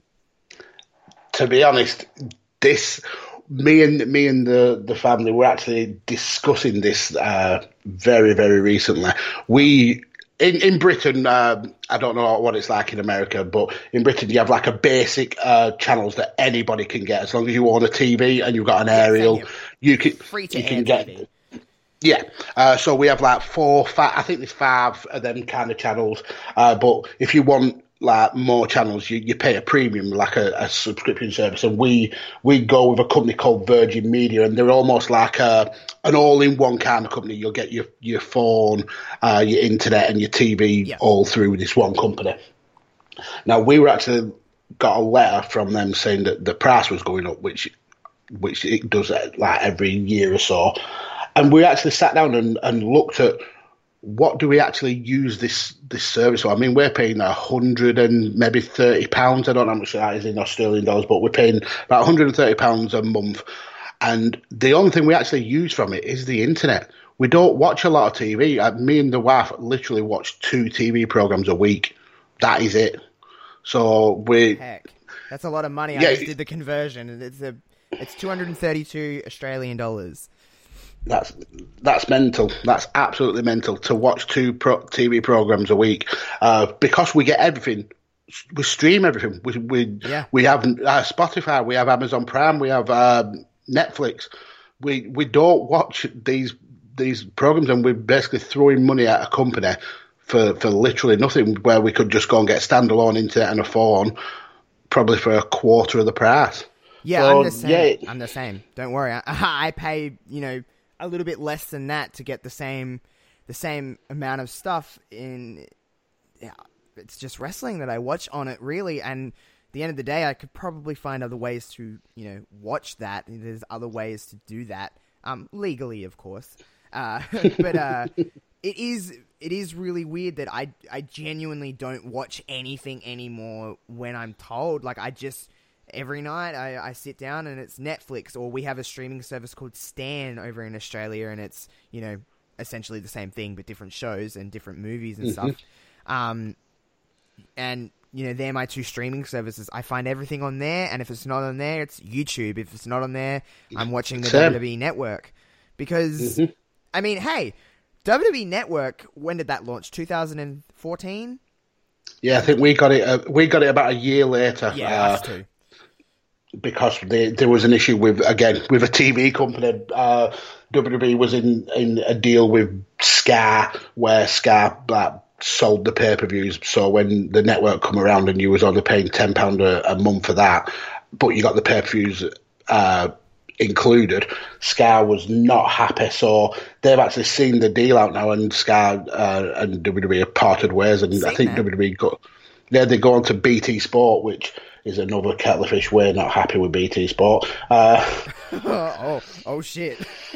To be honest, this, me and me and the, the family were actually discussing this uh, very, very recently. We... In in Britain, uh, I don't know what it's like in America, but in Britain you have like a basic uh, channels that anybody can get as long as you own a T V and you've got an aerial.
Yeah,
you can
free to
you can
air
get.
T V.
Yeah, uh, so we have like four, five, I think there's five of them kind of channels. Uh, but if you want like more channels, you, you pay a premium, like a, a subscription service. And we we go with a company called Virgin Media, and they're almost like a, an all-in-one kind of company. You'll get your your phone, uh, your internet, and your T V
yeah.
all through this one company. Now we were actually got a letter from them saying that the price was going up, which which it does like every year or so. And we actually sat down and, and looked at what do we actually use this this service for. I mean, we're paying a hundred and maybe thirty pounds. I don't know how much that is in Australian dollars, but we're paying about one hundred and thirty pounds a month. And the only thing we actually use from it is the internet. We don't watch a lot of T V. Uh, me and the wife literally watch two T V programs a week. That is it. So we.
Heck, that's a lot of money. I
Yeah,
just did the conversion, and it's a it's two hundred and thirty-two Australian dollars.
That's that's mental. That's absolutely mental to watch two pro- T V programs a week, uh, because we get everything. We stream everything. We we
yeah.
we have uh, Spotify. We have Amazon Prime. We have um, Netflix. We we don't watch these these programs, and we're basically throwing money at a company for, for literally nothing. Where we could just go and get standalone internet and a phone, probably for a quarter of the price.
Yeah,
so,
I'm the same.
Yeah.
I'm the same. Don't worry. I, I pay you know. a little bit less than that to get the same the same amount of stuff in. Yeah, it's just wrestling that I watch on it, really. And at the end of the day, I could probably find other ways to, you know, watch that. There's other ways to do that, um, legally, of course. Uh, but uh, it is it is really weird that I I genuinely don't watch anything anymore when I'm told. Like, I just. Every night I, I sit down and it's Netflix, or we have a streaming service called Stan over in Australia, and it's, you know, essentially the same thing but different shows and different movies and
mm-hmm.
stuff. Um, and, you know, they're my two streaming services. I find everything on there, and if it's not on there, it's YouTube. If it's not on there, I'm watching the
Same.
W W E Network. Because, mm-hmm. I mean, hey, W W E Network, when did that launch? two thousand fourteen?
Yeah, I think we got it. Uh, we got it about a year later.
Yeah,
uh,
us too.
Because they, there was an issue with, again, with a T V company. Uh, W W E was in, in a deal with Sky, where Sky like, sold the pay-per-views. So when the network come around and you was only paying ten pounds a, a month for that, but you got the pay-per-views uh, included, Sky was not happy. So they've actually seen the deal out now, and Sky uh, and W W E have parted ways. And I think that. W W E got... Yeah, they go on to B T Sport, which is another kettle of fish. We're not happy with B T Sport. Uh,
oh, oh shit!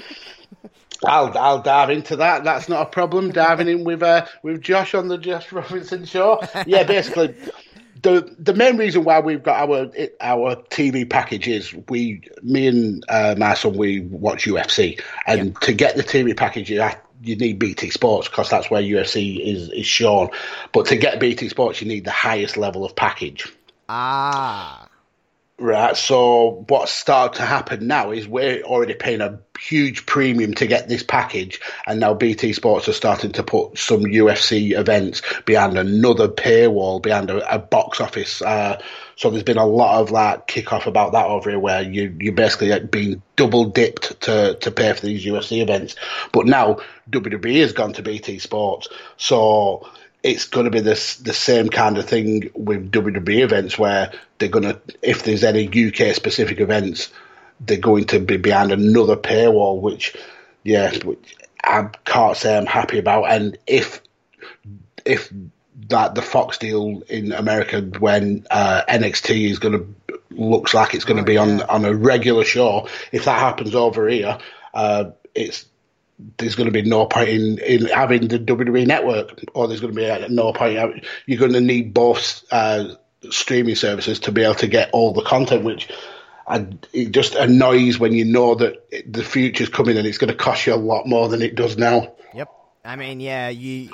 I'll I'll dive into that. That's not a problem. Diving in with uh, with Josh on the Josh Robinson Show. Yeah, basically, the the main reason why we've got our our T V package is we, me and uh, my son, we watch U F C, and yep. to get the T V package, you have you need B T Sports because that's where U F C is, is shown. But to get B T Sports, you need the highest level of package.
Ah.
Right, so what's started to happen now is we're already paying a huge premium to get this package, and now B T Sports are starting to put some U F C events behind another paywall, behind a, a box office. Uh, so there's been a lot of like kick-off about that over here, where you, you're basically being double dipped to, to pay for these U F C events. But now W W E has gone to B T Sports, so it's going to be this the same kind of thing with W W E events, where they're going to, if there's any U K specific events, they're going to be behind another paywall, which, yeah, which I can't say I'm happy about. And if if that the Fox deal in America, when uh, N X T is going to looks like it's going to oh, be yeah. on on a regular show, if that happens over here, uh, it's. There's going to be no point in, in having the W W E Network, or there's going to be no point. You're going to need both uh, streaming services to be able to get all the content, which and it just annoys when you know that it, the future's coming and it's going to cost you a lot more than it does now.
Yep. I mean, yeah, you.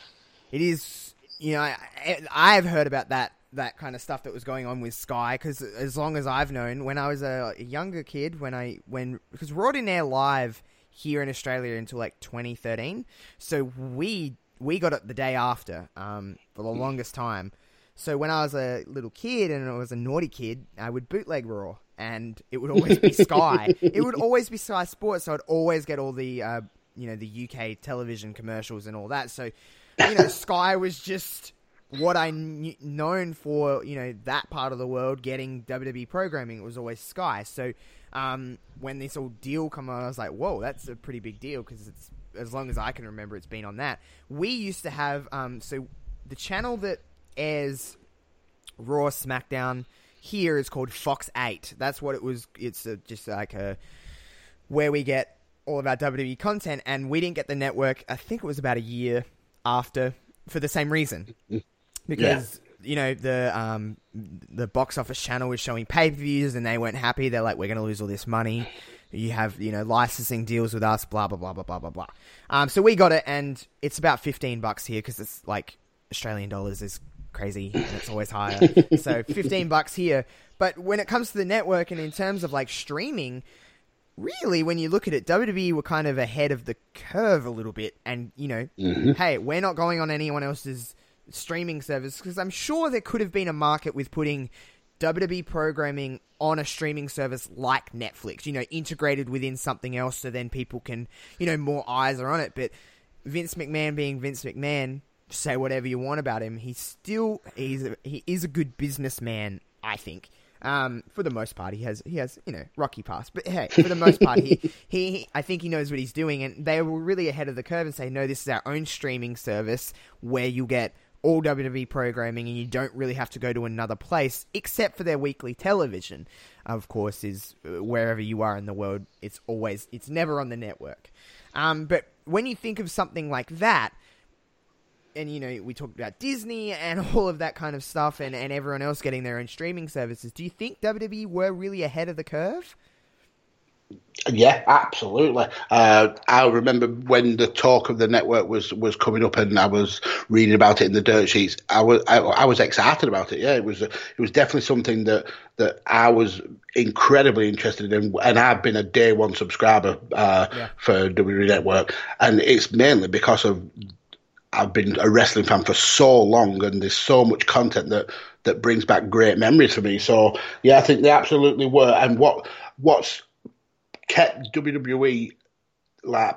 It is. You know, I, I've heard about that that kind of stuff that was going on with Sky, because as long as I've known, when I was a, a younger kid, when I when because Raw didn't air live here in Australia until like twenty thirteen, so we we got it the day after, um, for the longest time. So when I was a little kid and I was a naughty kid, I would bootleg Raw, and it would always be Sky. It would always be Sky Sports, so I'd always get all the uh, you know the U K television commercials and all that. So you know Sky was just what I kn- known for, you know, that part of the world getting W W E programming. It was always Sky. So um, when this all deal come on, I was like, whoa, that's a pretty big deal, because it's, as long as I can remember, it's been on that. We used to have, um, so the channel that airs Raw, SmackDown here is called Fox eight. That's what it was. It's a, just like a, where we get all of our W W E content, and we didn't get the network, I think it was about a year after, for the same reason. Because, yeah. you know, the um, the box office channel was showing pay-per-views and they weren't happy. They're like, we're going to lose all this money. You have, you know, licensing deals with us, blah, blah, blah, blah, blah, blah, blah. Um, so we got it, and it's about fifteen bucks here, because it's like Australian dollars is crazy and it's always higher. So fifteen bucks here. But when it comes to the network and in terms of like streaming, really, when you look at it, W W E were kind of ahead of the curve a little bit. And, you know, mm-hmm. hey, we're not going on anyone else's streaming service, because I'm sure there could have been a market with putting W W E programming on a streaming service like Netflix, you know, integrated within something else, so then people can, you know, more eyes are on it. But Vince McMahon being Vince McMahon, say whatever you want about him, he's still, he's a, he is a good businessman, I think. Um, for the most part, he has, he has, you know, Rocky Pass, but hey, for the most part, he, he, he, I think he knows what he's doing, and they were really ahead of the curve and say, no, this is our own streaming service where you get all W W E programming, and you don't really have to go to another place, except for their weekly television, of course, is wherever you are in the world. It's always, it's never on the network. Um, but when you think of something like that, and, you know, we talked about Disney and all of that kind of stuff, and, and everyone else getting their own streaming services, do you think W W E were really ahead of the curve?
Yeah, absolutely. Uh, I remember when the talk of the network was, was coming up, and I was reading about it in the dirt sheets. I was I, I was excited about it. Yeah, it was it was definitely something that, that I was incredibly interested in, and I've been a day one subscriber uh, yeah. for W W E Network, and it's mainly because of I've been a wrestling fan for so long, and there's so much content that, that brings back great memories for me. So yeah, I think they absolutely were. And what what's kept W W E like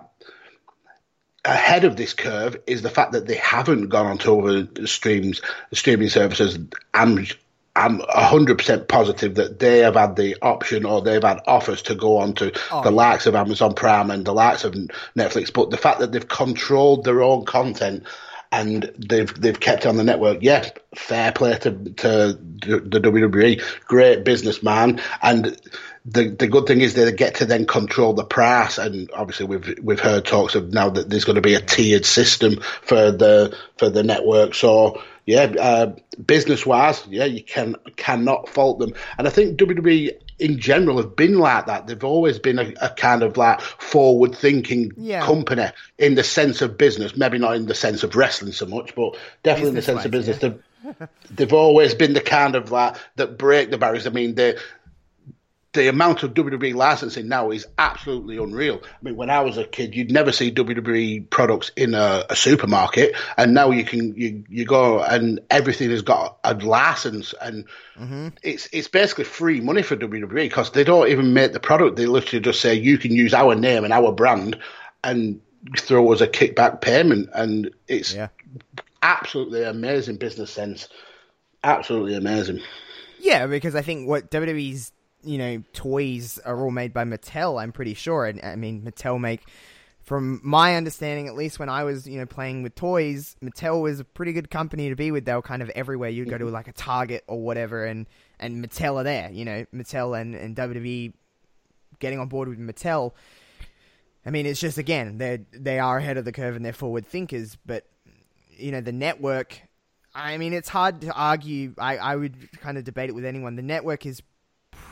ahead of this curve is the fact that they haven't gone on to other streams, streaming services. I'm I'm one hundred percent positive that they have had the option, or they've had offers to go on to oh, the yeah. likes of Amazon Prime and the likes of Netflix. But the fact that they've controlled their own content and they've they've kept it on the network, yeah, fair play to to the W W E. Great businessman. And the the good thing is they get to then control the price. And obviously we've we've heard talks of now that there's going to be a tiered system for the for the network. So yeah, uh, business wise, yeah, you can cannot fault them. And I think W W E in general have been like that. They've always been a, a kind of like forward thinking yeah. company in the sense of business, maybe not in the sense of wrestling so much, but definitely business in the sense wise, of business. Yeah. They've, they've always been the kind of like that break the barriers. I mean, they the amount of W W E licensing now is absolutely unreal. I mean, when I was a kid, you'd never see W W E products in a, a supermarket, and now you can you you go and everything has got a license, and mm-hmm. it's it's basically free money for W W E because they don't even make the product. They literally just say you can use our name and our brand, and throw us a kickback payment, and it's yeah. absolutely amazing business sense. Absolutely amazing.
Yeah, because I think what W W E's you know, toys are all made by Mattel, I'm pretty sure. And I mean, Mattel make, from my understanding, at least when I was, you know, playing with toys, Mattel was a pretty good company to be with. They were kind of everywhere. You'd go to like a Target or whatever, and, and Mattel are there, you know, Mattel and, and W W E getting on board with Mattel. I mean, it's just, again, they they are ahead of the curve and they're forward thinkers, but, you know, the network, I mean, it's hard to argue. I, I would kind of debate it with anyone. The network is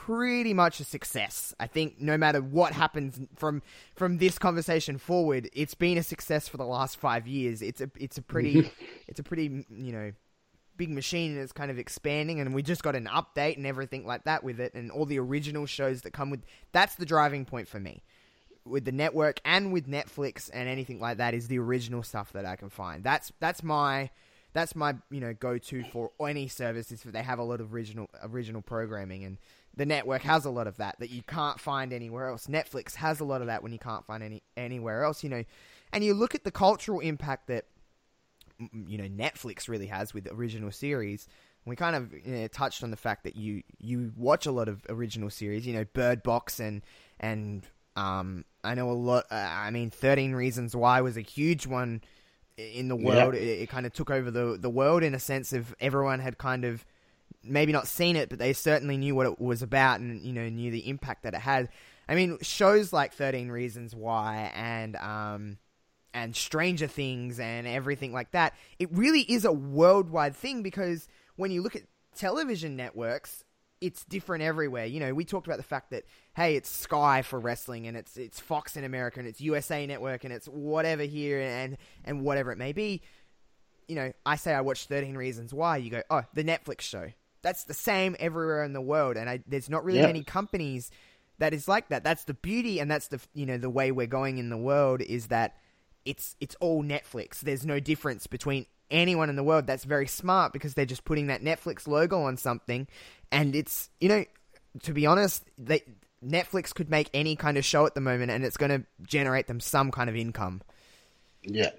pretty much a success. I think no matter what happens from from this conversation forward, it's been a success for the last five years. It's a it's a pretty it's a pretty you know big machine, and it's kind of expanding. And we just got an update and everything like that with it, and all the original shows that come with. That's the driving point for me with the network and with Netflix and anything like that is the original stuff that I can find. That's that's my. That's my, you know, go-to for any service is that they have a lot of original original programming, and the network has a lot of that that you can't find anywhere else. Netflix has a lot of that when you can't find any anywhere else, you know. And you look at the cultural impact that, you know, Netflix really has with original series. We kind of you know, touched on the fact that you you watch a lot of original series, you know, Bird Box and and um I know a lot. Uh, I mean, thirteen Reasons Why was a huge one in the world.
Yeah.
It, it kind of took over the the world in a sense of everyone had kind of maybe not seen it, but they certainly knew what it was about and, you know, knew the impact that it had. I mean, shows like thirteen Reasons Why and um and Stranger Things and everything like that, it really is a worldwide thing because when you look at television networks, it's different everywhere. You know, we talked about the fact that, hey, it's Sky for wrestling and it's it's Fox in America and it's U S A Network and it's whatever here and, and whatever it may be. You know, I say I watch thirteen Reasons Why. You go, oh, the Netflix show. That's the same everywhere in the world. And I, there's not really
yeah.
many companies that is like that. That's the beauty and that's the, you know, the way we're going in the world is that it's it's all Netflix. There's no difference between anyone in the world. That's very smart because they're just putting that Netflix logo on something. And it's, you know, to be honest, they, Netflix could make any kind of show at the moment and it's going to generate them some kind of income.
Yeah.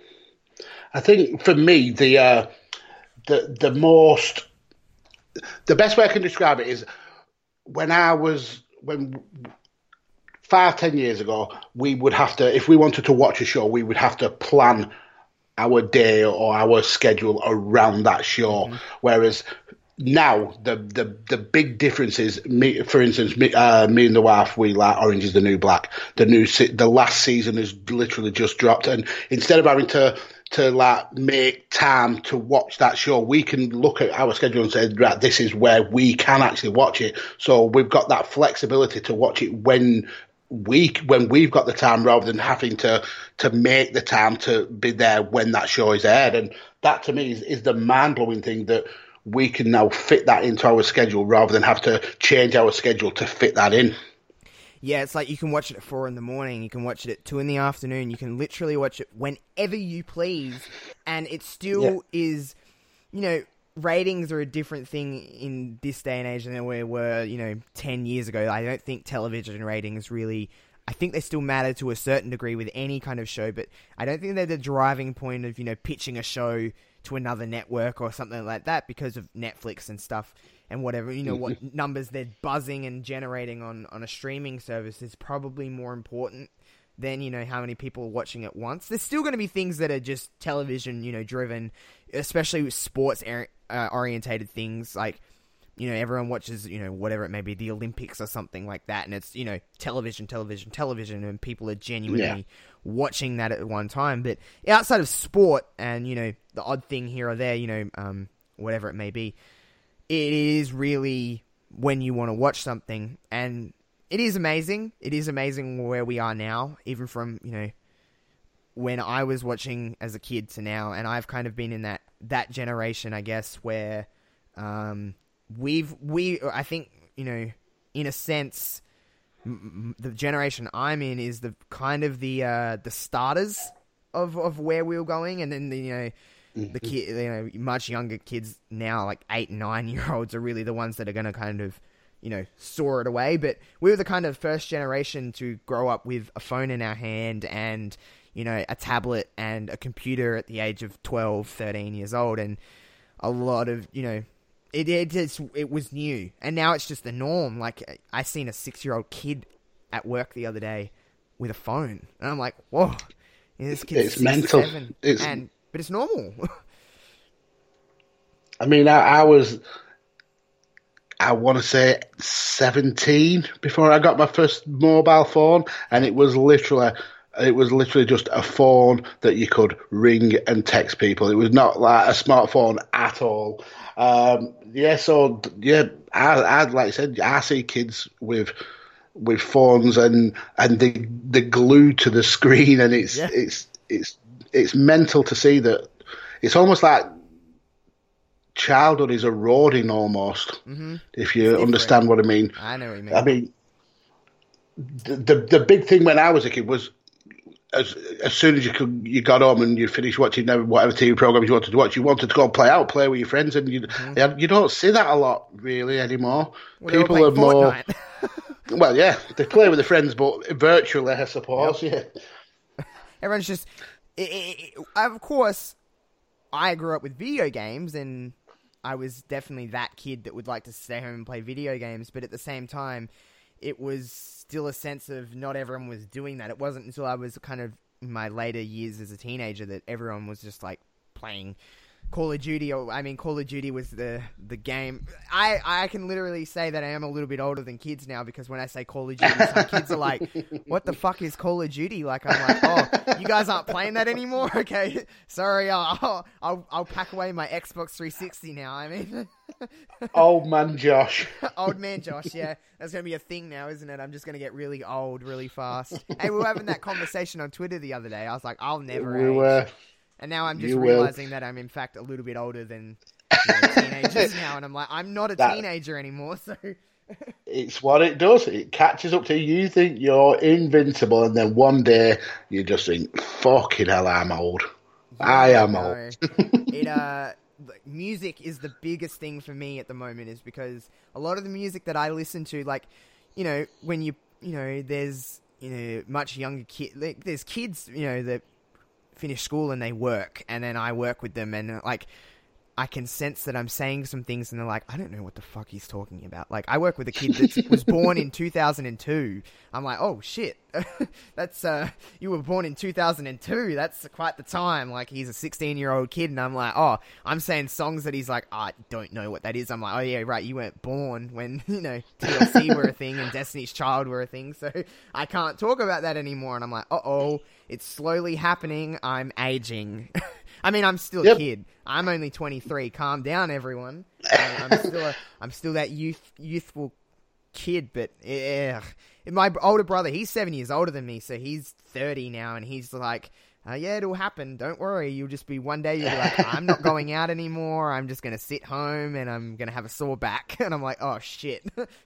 I think for me, the uh, the the most, the best way I can describe it is when I was, when five, ten years ago, we would have to, if we wanted to watch a show, we would have to plan our day or our schedule around that show. Mm-hmm. Whereas now the, the the big difference is, me, for instance, me, uh, me and the wife, we like Orange is the New Black. The new se- the last season has literally just dropped, and instead of having to to like make time to watch that show, we can look at our schedule and say, right, this is where we can actually watch it. So we've got that flexibility to watch it when we when we've got the time, rather than having to to make the time to be there when that show is aired. And that to me is, is the mind blowing thing, that we can now fit that into our schedule rather than have to change our schedule to fit that in.
Yeah, it's like you can watch it at four in the morning, you can watch it at two in the afternoon, you can literally watch it whenever you please, and it still yeah. is, you know, ratings are a different thing in this day and age than they were, you know, ten years ago. I don't think television ratings really, I think they still matter to a certain degree with any kind of show, but I don't think they're the driving point of, you know, pitching a show to another network or something like that because of Netflix and stuff and whatever, you know, what numbers they're buzzing and generating on, on a streaming service is probably more important than, you know, how many people are watching at once. There's still going to be things that are just television, you know, driven, especially with sports uh, orientated things like, you know, everyone watches, you know, whatever it may be, the Olympics or something like that. And it's, you know, television, television, television, and people are genuinely yeah. watching that at one time. But outside of sport and, you know, the odd thing here or there, you know, um, whatever it may be, it is really when you want to watch something. And it is amazing. It is amazing where we are now, even from, you know, when I was watching as a kid to now. And I've kind of been in that, that generation, I guess, where, um, We've, we, I think, you know, in a sense, m- the generation I'm in is the kind of the, uh, the starters of, of where we were going. And then, the, you know, the kid, you know, much younger kids now, like eight and nine year olds are really the ones that are going to kind of, you know, soar it away. But we were the kind of first generation to grow up with a phone in our hand and, you know, a tablet and a computer at the age of twelve, thirteen years old. And a lot of, you know, It it, is, it was new, and now it's just the norm. Like, I seen a six-year-old kid at work the other day with a phone, and I'm like, whoa, this kid's
it's
six,
mental.
Seven,
it's,
and but it's normal.
I mean, I, I was, I want to say seventeen before I got my first mobile phone, and it was literally. It was literally just a phone that you could ring and text people. It was not like a smartphone at all. Um, yeah, so, yeah, I, I like I said, I see kids with with phones and and they they glued to the screen, and it's
yeah.
it's it's it's mental to see that. It's almost like childhood is eroding almost.
Mm-hmm.
If you understand what I mean.
I know what you mean.
I mean, the the, the big thing when I was a kid was. As as soon as you could, you got home and you finished watching whatever T V programs you wanted to watch, you wanted to go and play out, play with your friends, and you mm-hmm. you don't see that a lot really anymore.
Well,
people are more. Well, yeah, they play with their friends, but virtually, I suppose. Yep. Yeah,
everyone's just. It, it, it, of course, I grew up with video games, and I was definitely that kid that would like to stay home and play video games. But at the same time, it was still a sense of not everyone was doing that. It wasn't until I was kind of in my later years as a teenager that everyone was just like playing Call of Duty. Or I mean, Call of Duty was the the game. I, I can literally say that I am a little bit older than kids now, because when I say Call of Duty, some kids are like, what the fuck is Call of Duty? Like, I'm like, oh, you guys aren't playing that anymore? Okay, sorry, I'll, I'll, I'll pack away my Xbox three sixty now, I mean...
Old man Josh.
Old man Josh, yeah. That's going to be a thing now, isn't it? I'm just going to get really old really fast. Hey, we were having that conversation on Twitter the other day. I was like, I'll never
we
age.
Were.
And now I'm just
You
realizing
will.
that I'm in fact a little bit older than you know, teenagers now. And I'm like, I'm not a that, teenager anymore, so...
It's what it does. It catches up to you. You think you're invincible, and then one day you just think, fucking hell, I'm old. Yeah, I am no. old.
it, uh... music is the biggest thing for me at the moment, is because a lot of the music that I listen to, like, you know, when you, you know, there's, you know, much younger kids, like, there's kids, you know, that finish school and they work, and then I work with them, and, like, I can sense that I'm saying some things and they're like, I don't know what the fuck he's talking about. Like, I work with a kid that was born in two thousand two. I'm like, oh shit, that's, uh, you were born in two thousand two. That's quite the time. Like, he's a sixteen year old kid, and I'm like, oh, I'm saying songs that he's like, I don't know what that is. I'm like, oh yeah, right, you weren't born when, you know, T L C were a thing and Destiny's Child were a thing, so I can't talk about that anymore. And I'm like, uh-oh, it's slowly happening. I'm aging. I mean, I'm still yep. a kid. I'm only twenty-three. Calm down, everyone. I'm, I'm still a, I'm still that youth, youthful kid. But yeah, my older brother, he's seven years older than me, so he's thirty now, and he's like, uh, "Yeah, it'll happen. Don't worry. You'll just be one day. You'll be like, I'm not going out anymore. I'm just gonna sit home, and I'm gonna have a sore back." And I'm like, "Oh shit."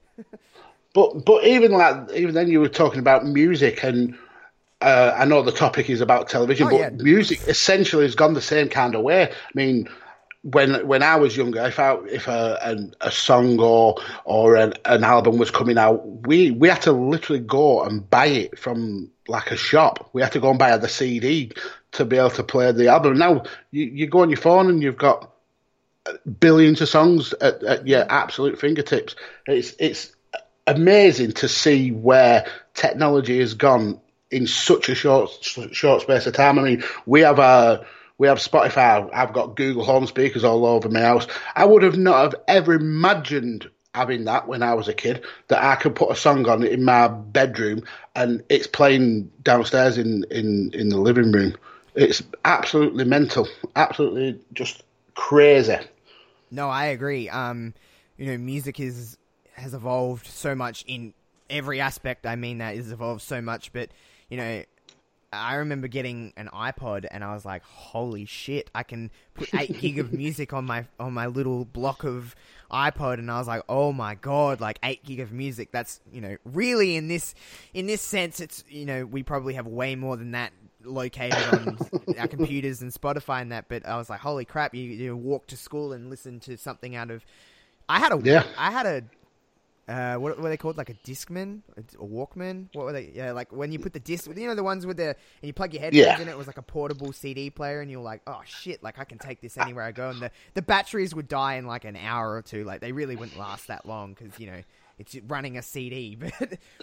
but but even like even then, you were talking about music and. Uh, I know the topic is about television, oh, but yeah. music essentially has gone the same kind of way. I mean, when when I was younger, if I, if a, an, a song or or an, an album was coming out, we, we had to literally go and buy it from like a shop. We had to go and buy the C D to be able to play the album. Now you, you go on your phone and you've got billions of songs at, at your absolute fingertips. It's it's amazing to see where technology has gone in such a short short space of time. I mean, we have a we have Spotify. I've got Google Home speakers all over my house. I would have not have ever imagined having that when I was a kid, that I could put a song on in my bedroom and it's playing downstairs in, in, in the living room. It's absolutely mental, absolutely just crazy.
No, I agree. Um, you know, music is has evolved so much in every aspect. I mean, that has evolved so much, but you know, I remember getting an iPod and I was like, holy shit, I can put eight gig of music on my on my little block of iPod, and I was like, oh my god, like eight gig of music. That's, you know, really in this in this sense, it's, you know, we probably have way more than that located on our computers and Spotify and that, but I was like, holy crap, you, you walk to school and listen to something out of I had a
yeah.
I had a Uh, what were they called? Like a Discman? A Walkman? What were they? Yeah, like when you put the disc, you know, the ones with the, and you plug your headphones
yeah.
in, it was like a portable C D player, and you're like, oh shit, like I can take this anywhere I go. And the, the batteries would die in like an hour or two. Like they really wouldn't last that long because, you know, it's running a C D, but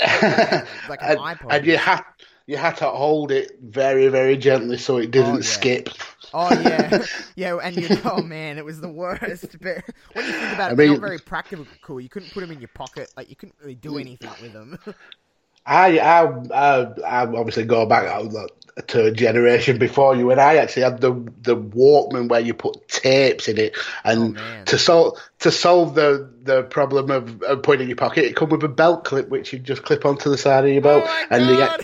like an
and,
iPod.
And you had, you had to hold it very, very gently so it didn't
oh, yeah.
skip.
Oh, yeah. Yeah, and you oh, man, it was the worst. But when you think about it,
I mean,
they're not very practical. You couldn't put them in your pocket. Like, you couldn't really do anything with them.
I, I, I, I obviously go back to a generation before you, and I actually had the the Walkman where you put tapes in it, and
oh,
to solve to solve the the problem of, of putting it in your pocket, it come with a belt clip which you just clip onto the side of your belt,
oh
and
you
get,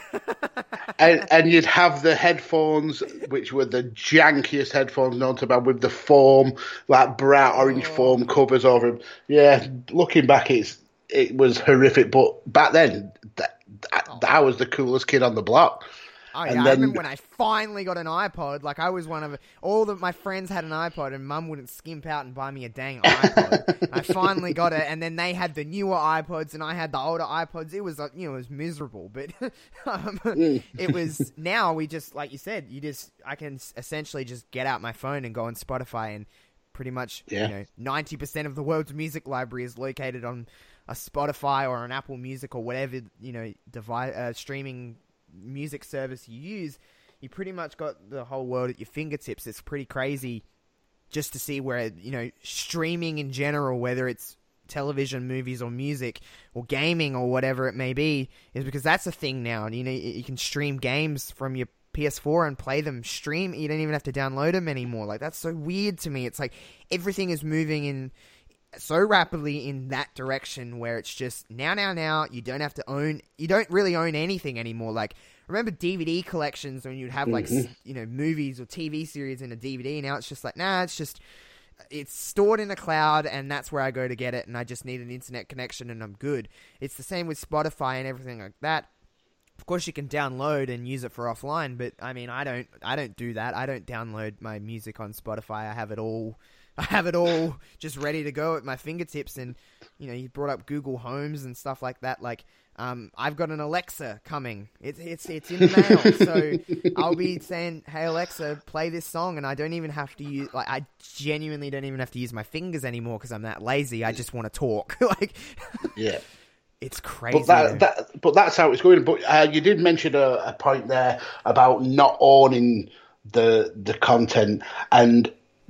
and and you'd have the headphones which were the jankiest headphones known to man with the foam, like bright orange
oh.
foam covers over them. Yeah, looking back, it's it was horrific, but back then that, that,
oh.
I was the coolest kid on the block.
Oh yeah,
and
I
then,
remember when I finally got an iPod. Like I was one of all of my friends had an iPod, and Mum wouldn't skimp out and buy me a dang iPod. I finally got it, and then they had the newer iPods, and I had the older iPods. It was you know it was miserable, but um,
mm.
it was. Now we just like you said, you just I can essentially just get out my phone and go on Spotify, and pretty much
yeah.
you know ninety percent of the world's music library is located on a Spotify or an Apple Music or whatever you know device uh, streaming music service you use. You pretty much got the whole world at your fingertips. It's pretty crazy just to see where, you know, streaming in general, whether it's television, movies, or music, or gaming, or whatever it may be, is because that's a thing now. You know, you can stream games from your P S four and play them stream. You don't even have to download them anymore. Like, that's so weird to me. It's like everything is moving in so rapidly in that direction where it's just now, now, now, you don't have to own, you don't really own anything anymore. Like, remember D V D collections when you'd have like, mm-hmm. you know, movies or T V series in a D V D? Now it's just like, nah, it's just, it's stored in a cloud and that's where I go to get it, and I just need an internet connection and I'm good. It's the same with Spotify and everything like that. Of course you can download and use it for offline, but I mean, I don't, I don't do that. I don't download my music on Spotify. I have it all I have it all just ready to go at my fingertips. And, you know, you brought up Google Homes and stuff like that. Like, um, I've got an Alexa coming. It's it's it's in the mail. So I'll be saying, hey, Alexa, play this song. And I don't even have to use, like, I genuinely don't even have to use my fingers anymore because I'm that lazy. I just want to talk. Like,
yeah.
It's crazy.
But that, that, but that's how it's going. But uh, you did mention a, a point there about not owning the the content, and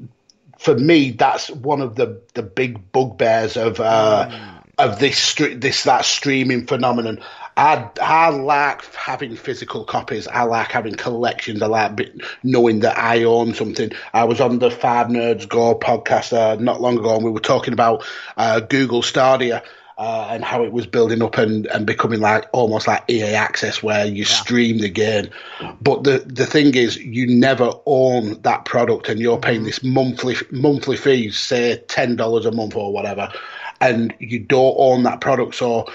for me, that's one of the, the big bugbears of uh, mm. of this this that streaming phenomenon. I I like having physical copies. I like having collections. I like knowing that I own something. I was on the Five Nerds Go podcast uh, not long ago, and we were talking about uh, Google Stadia. Uh, and how it was building up and, and becoming like almost like E A Access, where you yeah. stream the game. But the, the thing is, you never own that product, and you're paying this monthly monthly fee, say ten dollars a month or whatever, and you don't own that product. So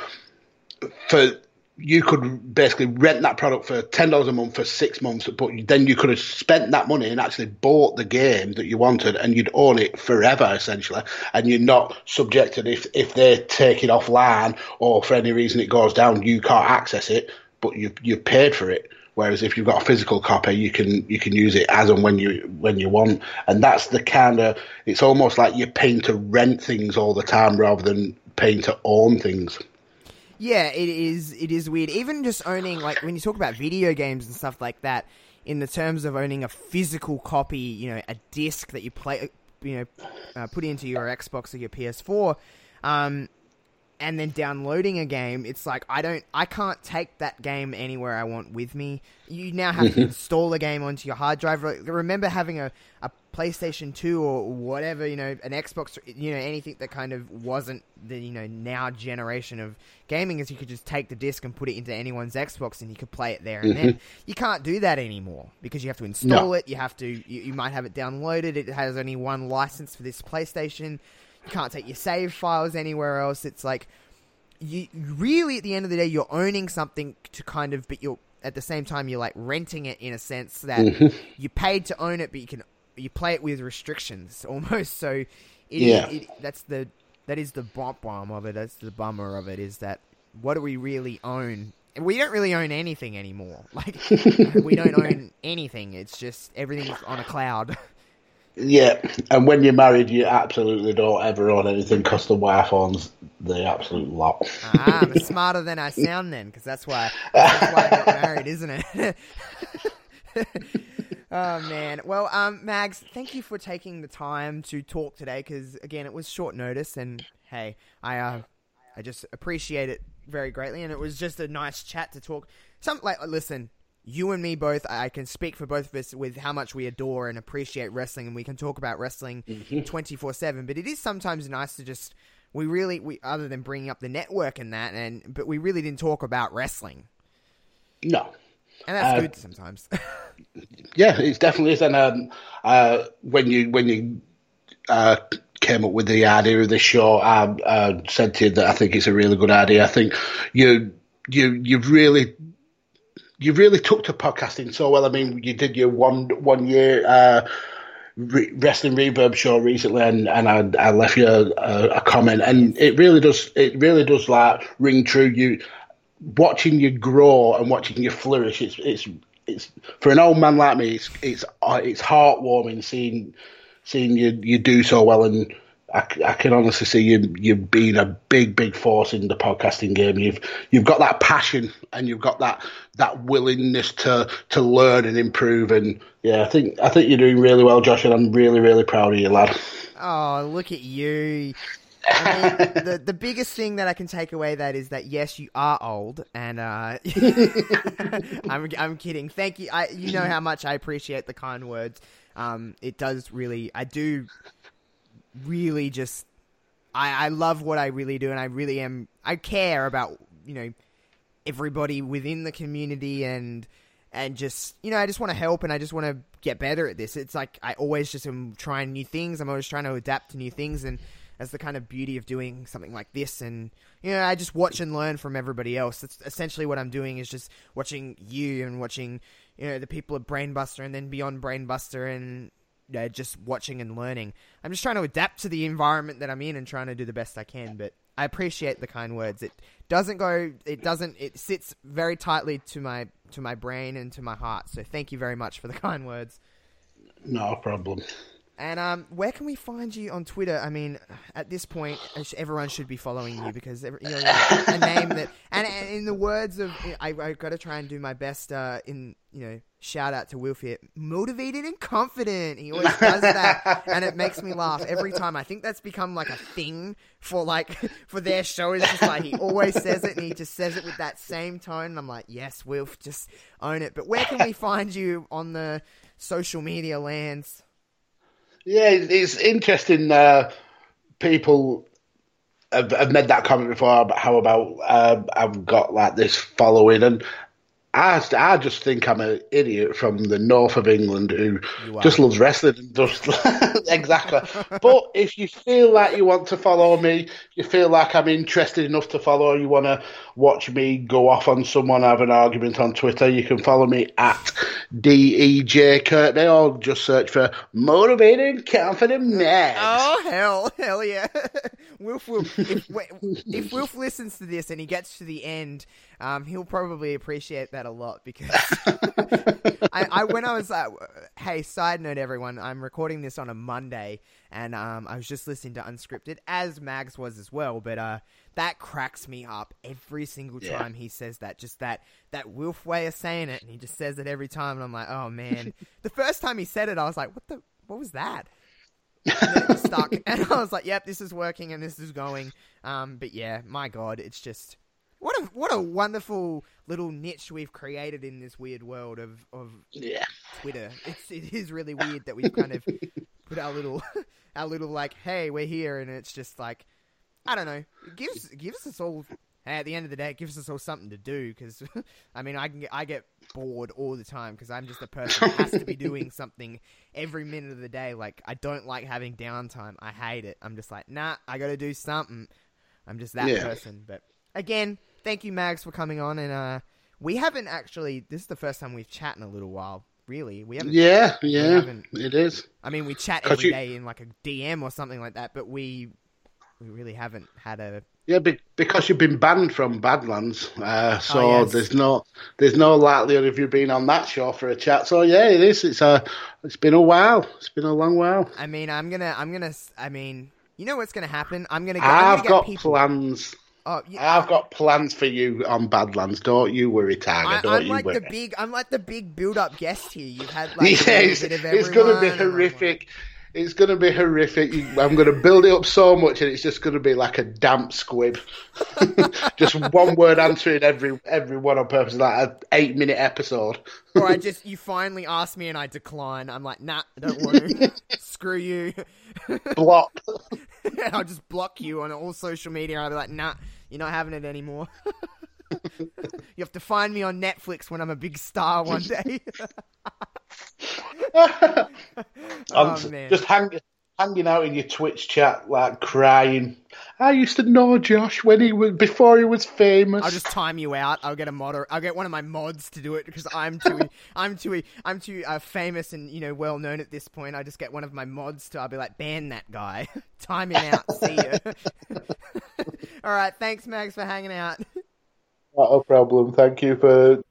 for you could basically rent that product for ten dollars a month for six months, but then you could have spent that money and actually bought the game that you wanted, and you'd own it forever, essentially, and you're not subjected if, if they take it offline or for any reason it goes down, you can't access it, but you you paid for it. Whereas if you've got a physical copy, you can you can use it as and when you when you want, and that's the kind of, it's almost like you're paying to rent things all the time rather than paying to own things.
Yeah, it is. It is weird. Even just owning, like, when you talk about video games and stuff like that, in the terms of owning a physical copy, you know, a disc that you play, you know, uh, put into your Xbox or your P S four, um, and then downloading a game, it's like I don't, I can't take that game anywhere I want with me. You now have to install a game onto your hard drive. Remember having a, a PlayStation two or whatever, you know, an Xbox, you know, anything that kind of wasn't the, you know, now generation of gaming, is you could just take the disc and put it into anyone's Xbox and you could play it there and then. You can't do that anymore because you have to install no. it. You have to, you, you might have it downloaded. It has only one license for this PlayStation. You can't take your save files anywhere else. It's like, you really, at the end of the day, you're owning something to kind of, but you're, at the same time, you're like renting it in a sense that mm-hmm. you paid to own it, but you can, you play it with restrictions almost. So it,
yeah.
it, that's the, that is the bomb bomb of it. That's the bummer of it, is that what do we really own? We don't really own anything anymore. Like, we don't own anything. It's just everything's on a cloud.
Yeah, and when you're married, you absolutely don't ever own anything, because the wife owns the absolute lot.
Ah, I'm smarter than I sound then, because that's why, that's why I got married, isn't it? Oh, man. Well, um, Mags, thank you for taking the time to talk today, because, again, it was short notice, and, hey, I uh, I just appreciate it very greatly, and it was just a nice chat to talk. Some, like, listen, you and me both, I can speak for both of us with how much we adore and appreciate wrestling, and we can talk about wrestling twenty-four seven, but it is sometimes nice to just, we really, we other than bringing up the network and that, and but we really didn't talk about wrestling.
No.
And that's
uh,
good sometimes.
Yeah, it definitely is. And um, uh, when you when you uh, came up with the idea of this show, I uh, said to you that I think it's a really good idea. I think you you you've really you really took to podcasting so well. I mean, you did your one one year uh, re- wrestling reverb show recently, and, and I, I left you a, a, a comment, and it really does it really does like ring true. You watching you grow and watching you flourish. It's it's it's for an old man like me. It's it's it's heartwarming seeing seeing you you do so well, and I, I can honestly see you you've been a big big force in the podcasting game. You've you've got that passion and you've got that that willingness to to learn and improve. And yeah, I think I think you're doing really well, Josh, and I'm really really proud of you, lad.
Oh, look at you. I mean, the the biggest thing that I can take away that is that yes, you are old, and uh, I'm I'm kidding. Thank you. I you know how much I appreciate the kind words. Um, it does really. I do really just. I I love what I really do, and I really am. I care about you know everybody within the community, and and just you know I just want to help, and I just want to get better at this. It's like I always just am trying new things. I'm always trying to adapt to new things, and that's the kind of beauty of doing something like this. And, you know, I just watch and learn from everybody else. That's essentially what I'm doing, is just watching you and watching, you know, the people at Brainbuster and then beyond Brainbuster, and you know, just watching and learning. I'm just trying to adapt to the environment that I'm in and trying to do the best I can. But I appreciate the kind words. It doesn't go, it doesn't, it sits very tightly to my, to my brain and to my heart. So thank you very much for the kind words.
No problem.
And um, where can we find you on Twitter? I mean, at this point, everyone should be following you because you're a name that. And, and in the words of, I, I've got to try and do my best. Uh, in you know, shout out to Wilf here, motivated and confident. He always does that, and it makes me laugh every time. I think that's become like a thing for like for their show. It's just like he always says it, and he just says it with that same tone. And I'm like, yes, Wilf, just own it. But where can we find you on the social media lands?
Yeah, it's interesting. Uh, people have, have made that comment before about how about uh, I've got like this following, and I, I just think I'm an idiot from the north of England who just loves wrestling and just exactly. But if you feel like you want to follow me, if you feel like I'm interested enough to follow, you want to watch me go off on someone, have an argument on Twitter, you can follow me at D E J Courtney, or just search for Motivated Confident Man.
Oh hell, hell yeah! Wilf, Wilf, if, if Wilf listens to this and he gets to the end, um, he'll probably appreciate that a lot because I, I when I was uh, hey, side note, everyone, I'm recording this on a Monday, and um, I was just listening to Unscripted, as Mags was as well, but uh, that cracks me up every single time yeah. he says that. Just that that Wilf way of saying it, and he just says it every time, and I'm like, oh man. The first time he said it, I was like, what the, what was that? And then it was stuck, and I was like, yep, this is working, and this is going. Um, but yeah, my God, it's just. What a what a wonderful little niche we've created in this weird world of, of
yeah.
Twitter. It's it is really weird that we've kind of put our little our little like, hey, we're here, and it's just like, I don't know, it gives gives us all. Hey, at the end of the day, it gives us all something to do because I mean, I can get, I get bored all the time because I'm just a person who has to be doing something every minute of the day. Like, I don't like having downtime. I hate it. I'm just like, nah, I got to do something. I'm just that yeah. person. But again, thank you, Mags, for coming on. And uh, we haven't actually, this is the first time we've chat in a little while, really. We haven't.
Yeah, yeah, we haven't, it is.
I mean, we chat every you... day in like a D M or something like that, but we we really haven't had a...
Yeah, be- because you've been banned from Badlands, uh, so
oh, yes.
there's no there's no likelihood of you being on that show for a chat. So yeah, it is. It's a it's been a while. It's been a long while.
I mean, I'm gonna I'm gonna I mean, you know what's gonna happen? I'm gonna. Get,
I've
I'm gonna
got
get people...
plans.
Oh, yeah.
I've got plans for you on Badlands. Don't you worry, Tiger.
I,
don't
I'm
you
like
worry.
the big. I'm like the big build-up guest here. You've had like
yeah,
a
it's,
bit of
it's going to be
everyone,
horrific. It's going to be horrific. I'm going to build it up so much, and it's just going to be like a damp squib. Just one word answering every every one on purpose, like an eight minute episode.
Or I just you finally ask me and I decline. I'm like, nah, I don't want to. Screw you.
Block.
And I'll just block you on all social media. I'll be like, nah, you're not having it anymore. You have to find me on Netflix when I'm a big star one day. Oh, man.
Just hang, hanging out in your Twitch chat, like crying. I used to know Josh when he was before he was famous.
I'll just time you out. I'll get a mod. I'll get one of my mods to do it because I'm too, I'm too, I'm too uh, famous and you know well known at this point. I just get one of my mods to. I'll be like, ban that guy. Time him out. See you. All right. Thanks, Mags, for hanging out.
Not a problem. Thank you for.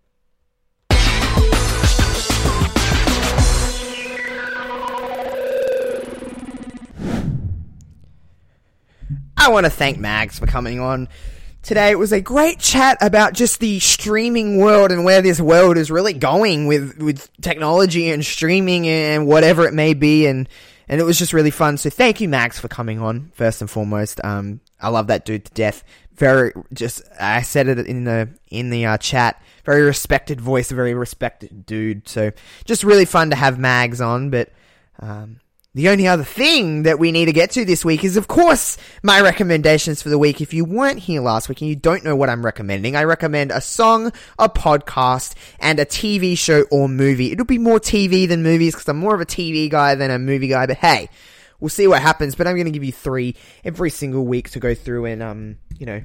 I want to thank Mags for coming on today. It was a great chat about just the streaming world and where this world is really going with, with technology and streaming and whatever it may be. And, and it was just really fun. So thank you, Mags, for coming on, first and foremost. Um, I love that dude to death. Very, just, I said it in the, in the uh, chat, very respected voice, a very respected dude. So just really fun to have Mags on, but, um, the only other thing that we need to get to this week is, of course, my recommendations for the week. If you weren't here last week and you don't know what I'm recommending, I recommend a song, a podcast, and a T V show or movie. It'll be more T V than movies because I'm more of a T V guy than a movie guy, but hey, we'll see what happens. But I'm going to give you three every single week to go through and, um, you know,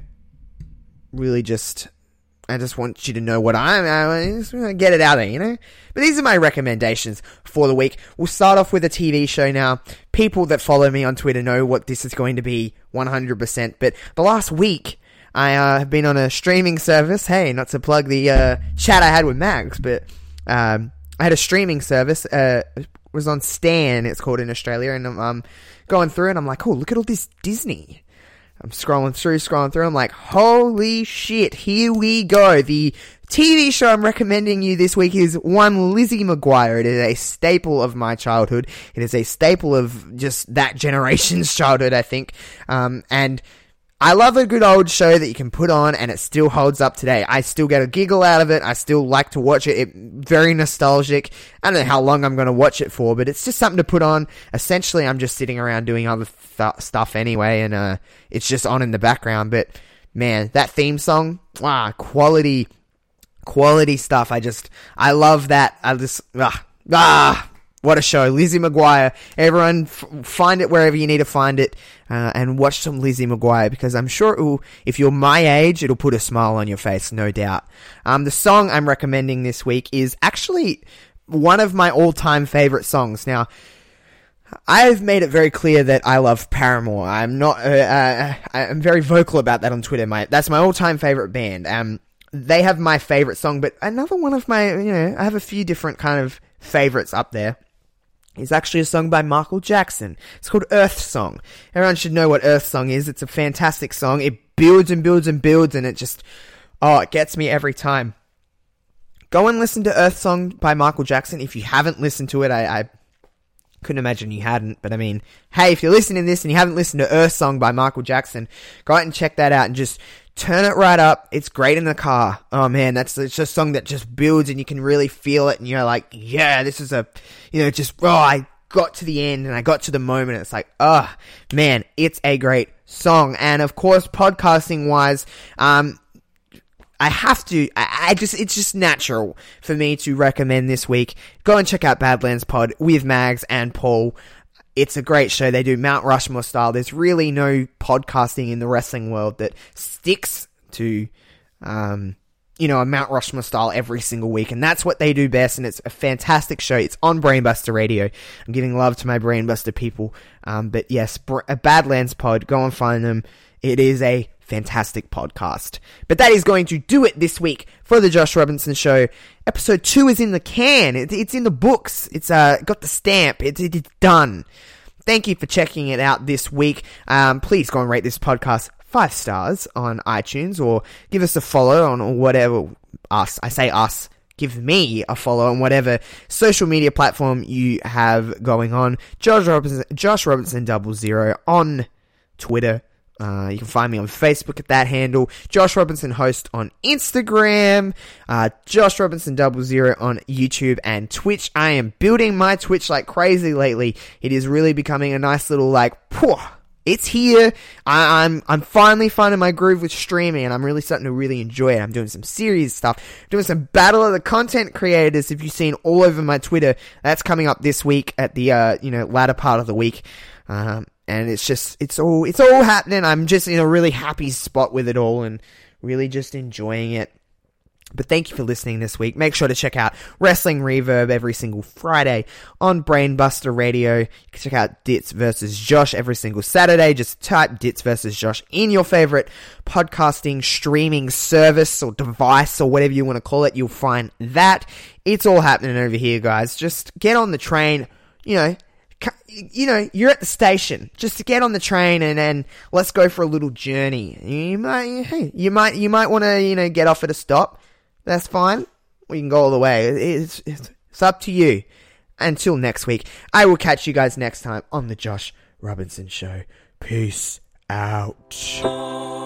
really just... I just want you to know what I'm, I just want to get it out there, you know? But these are my recommendations for the week. We'll start off with a T V show now. People that follow me on Twitter know what this is going to be one hundred percent. But the last week, I uh, have been on a streaming service. Hey, not to plug the uh, chat I had with Mags, but um, I had a streaming service. Uh, it was on Stan, it's called in Australia. And I'm um, going through and I'm like, oh, look at all this Disney. I'm scrolling through, scrolling through. I'm like, holy shit, here we go. The T V show I'm recommending you this week is one Lizzie McGuire. It is a staple of my childhood. It is a staple of just that generation's childhood, I think. Um, and I love a good old show that you can put on and it still holds up today. I still get a giggle out of it. I still like to watch it. It very nostalgic. I don't know how long I'm going to watch it for, but it's just something to put on. Essentially, I'm just sitting around doing other th- stuff anyway, and uh, it's just on in the background. But man, that theme song, ah, quality, quality stuff. I just, I love that. I just, ah, ah. What a show. Lizzie McGuire. Everyone, f- find it wherever you need to find it, uh, and watch some Lizzie McGuire, because I'm sure it will, if you're my age, it'll put a smile on your face, no doubt. Um, the song I'm recommending this week is actually one of my all-time favorite songs. Now, I've made it very clear that I love Paramore. I'm not, uh, uh, I'm very vocal about that on Twitter. My, that's my all-time favorite band. Um, they have my favorite song, but another one of my, you know, I have a few different kind of favorites up there. It's actually a song by Michael Jackson. It's called Earth Song. Everyone should know what Earth Song is. It's a fantastic song. It builds and builds and builds, and it just, oh, it gets me every time. Go and listen to Earth Song by Michael Jackson. If you haven't listened to it, I, I couldn't imagine you hadn't. But I mean, hey, if you're listening to this and you haven't listened to Earth Song by Michael Jackson, go out and check that out and just turn it right up. It's great in the car. Oh man, that's it's just a song that just builds and you can really feel it. And you're like, yeah, this is a, you know, just, oh, I got to the end and I got to the moment. It's like, oh man, it's a great song. And of course, podcasting wise, um, I have to, I, I just, it's just natural for me to recommend this week. Go and check out Badlands Pod with Mags and Paul. It's a great show. They do Mount Rushmore style. There's really no podcasting in the wrestling world that sticks to, um, you know, a Mount Rushmore style every single week. And that's what they do best. And it's a fantastic show. It's on Brainbuster Radio. I'm giving love to my Brainbuster people. Um, but yes, a Badlands Pod. Go and find them. It is a fantastic podcast. But that is going to do it this week for the Josh Robinson Show. Episode two is in the can. It, it's in the books. It's uh got the stamp. It, it, it's done. Thank you for checking it out this week. Um, please go and rate this podcast five stars on iTunes or give us a follow on whatever us. I say us. give me a follow on whatever social media platform you have going on. Josh Robinson, Josh Robinson double zero on Twitter. Uh, you can find me on Facebook at that handle. Josh Robinson Host on Instagram. Uh, Josh Robinson double zero on YouTube and Twitch. I am building my Twitch like crazy lately. It is really becoming a nice little like, poof. It's here. I, I'm I'm finally finding my groove with streaming, and I'm really starting to really enjoy it. I'm doing some serious stuff, doing some Battle of the Content Creators. If you've seen all over my Twitter, that's coming up this week at the uh, you know latter part of the week, um, and it's just it's all it's all happening. I'm just in a really happy spot with it all, and really just enjoying it. But thank you for listening this week. Make sure to check out Wrestling Reverb every single Friday on Brainbuster Radio. You can check out Ditz versus Josh every single Saturday. Just type Ditz versus Josh in your favorite podcasting streaming service or device or whatever you want to call it. You'll find that. It's all happening over here, guys. Just get on the train, you know, you know, you're at the station. Just to get on the train and then let's go for a little journey. You might, hey, you might, you might want to, you know, get off at a stop. That's fine. We can go all the way. It's, it's, it's up to you. Until next week, I will catch you guys next time on the Josh Robinson Show. Peace out.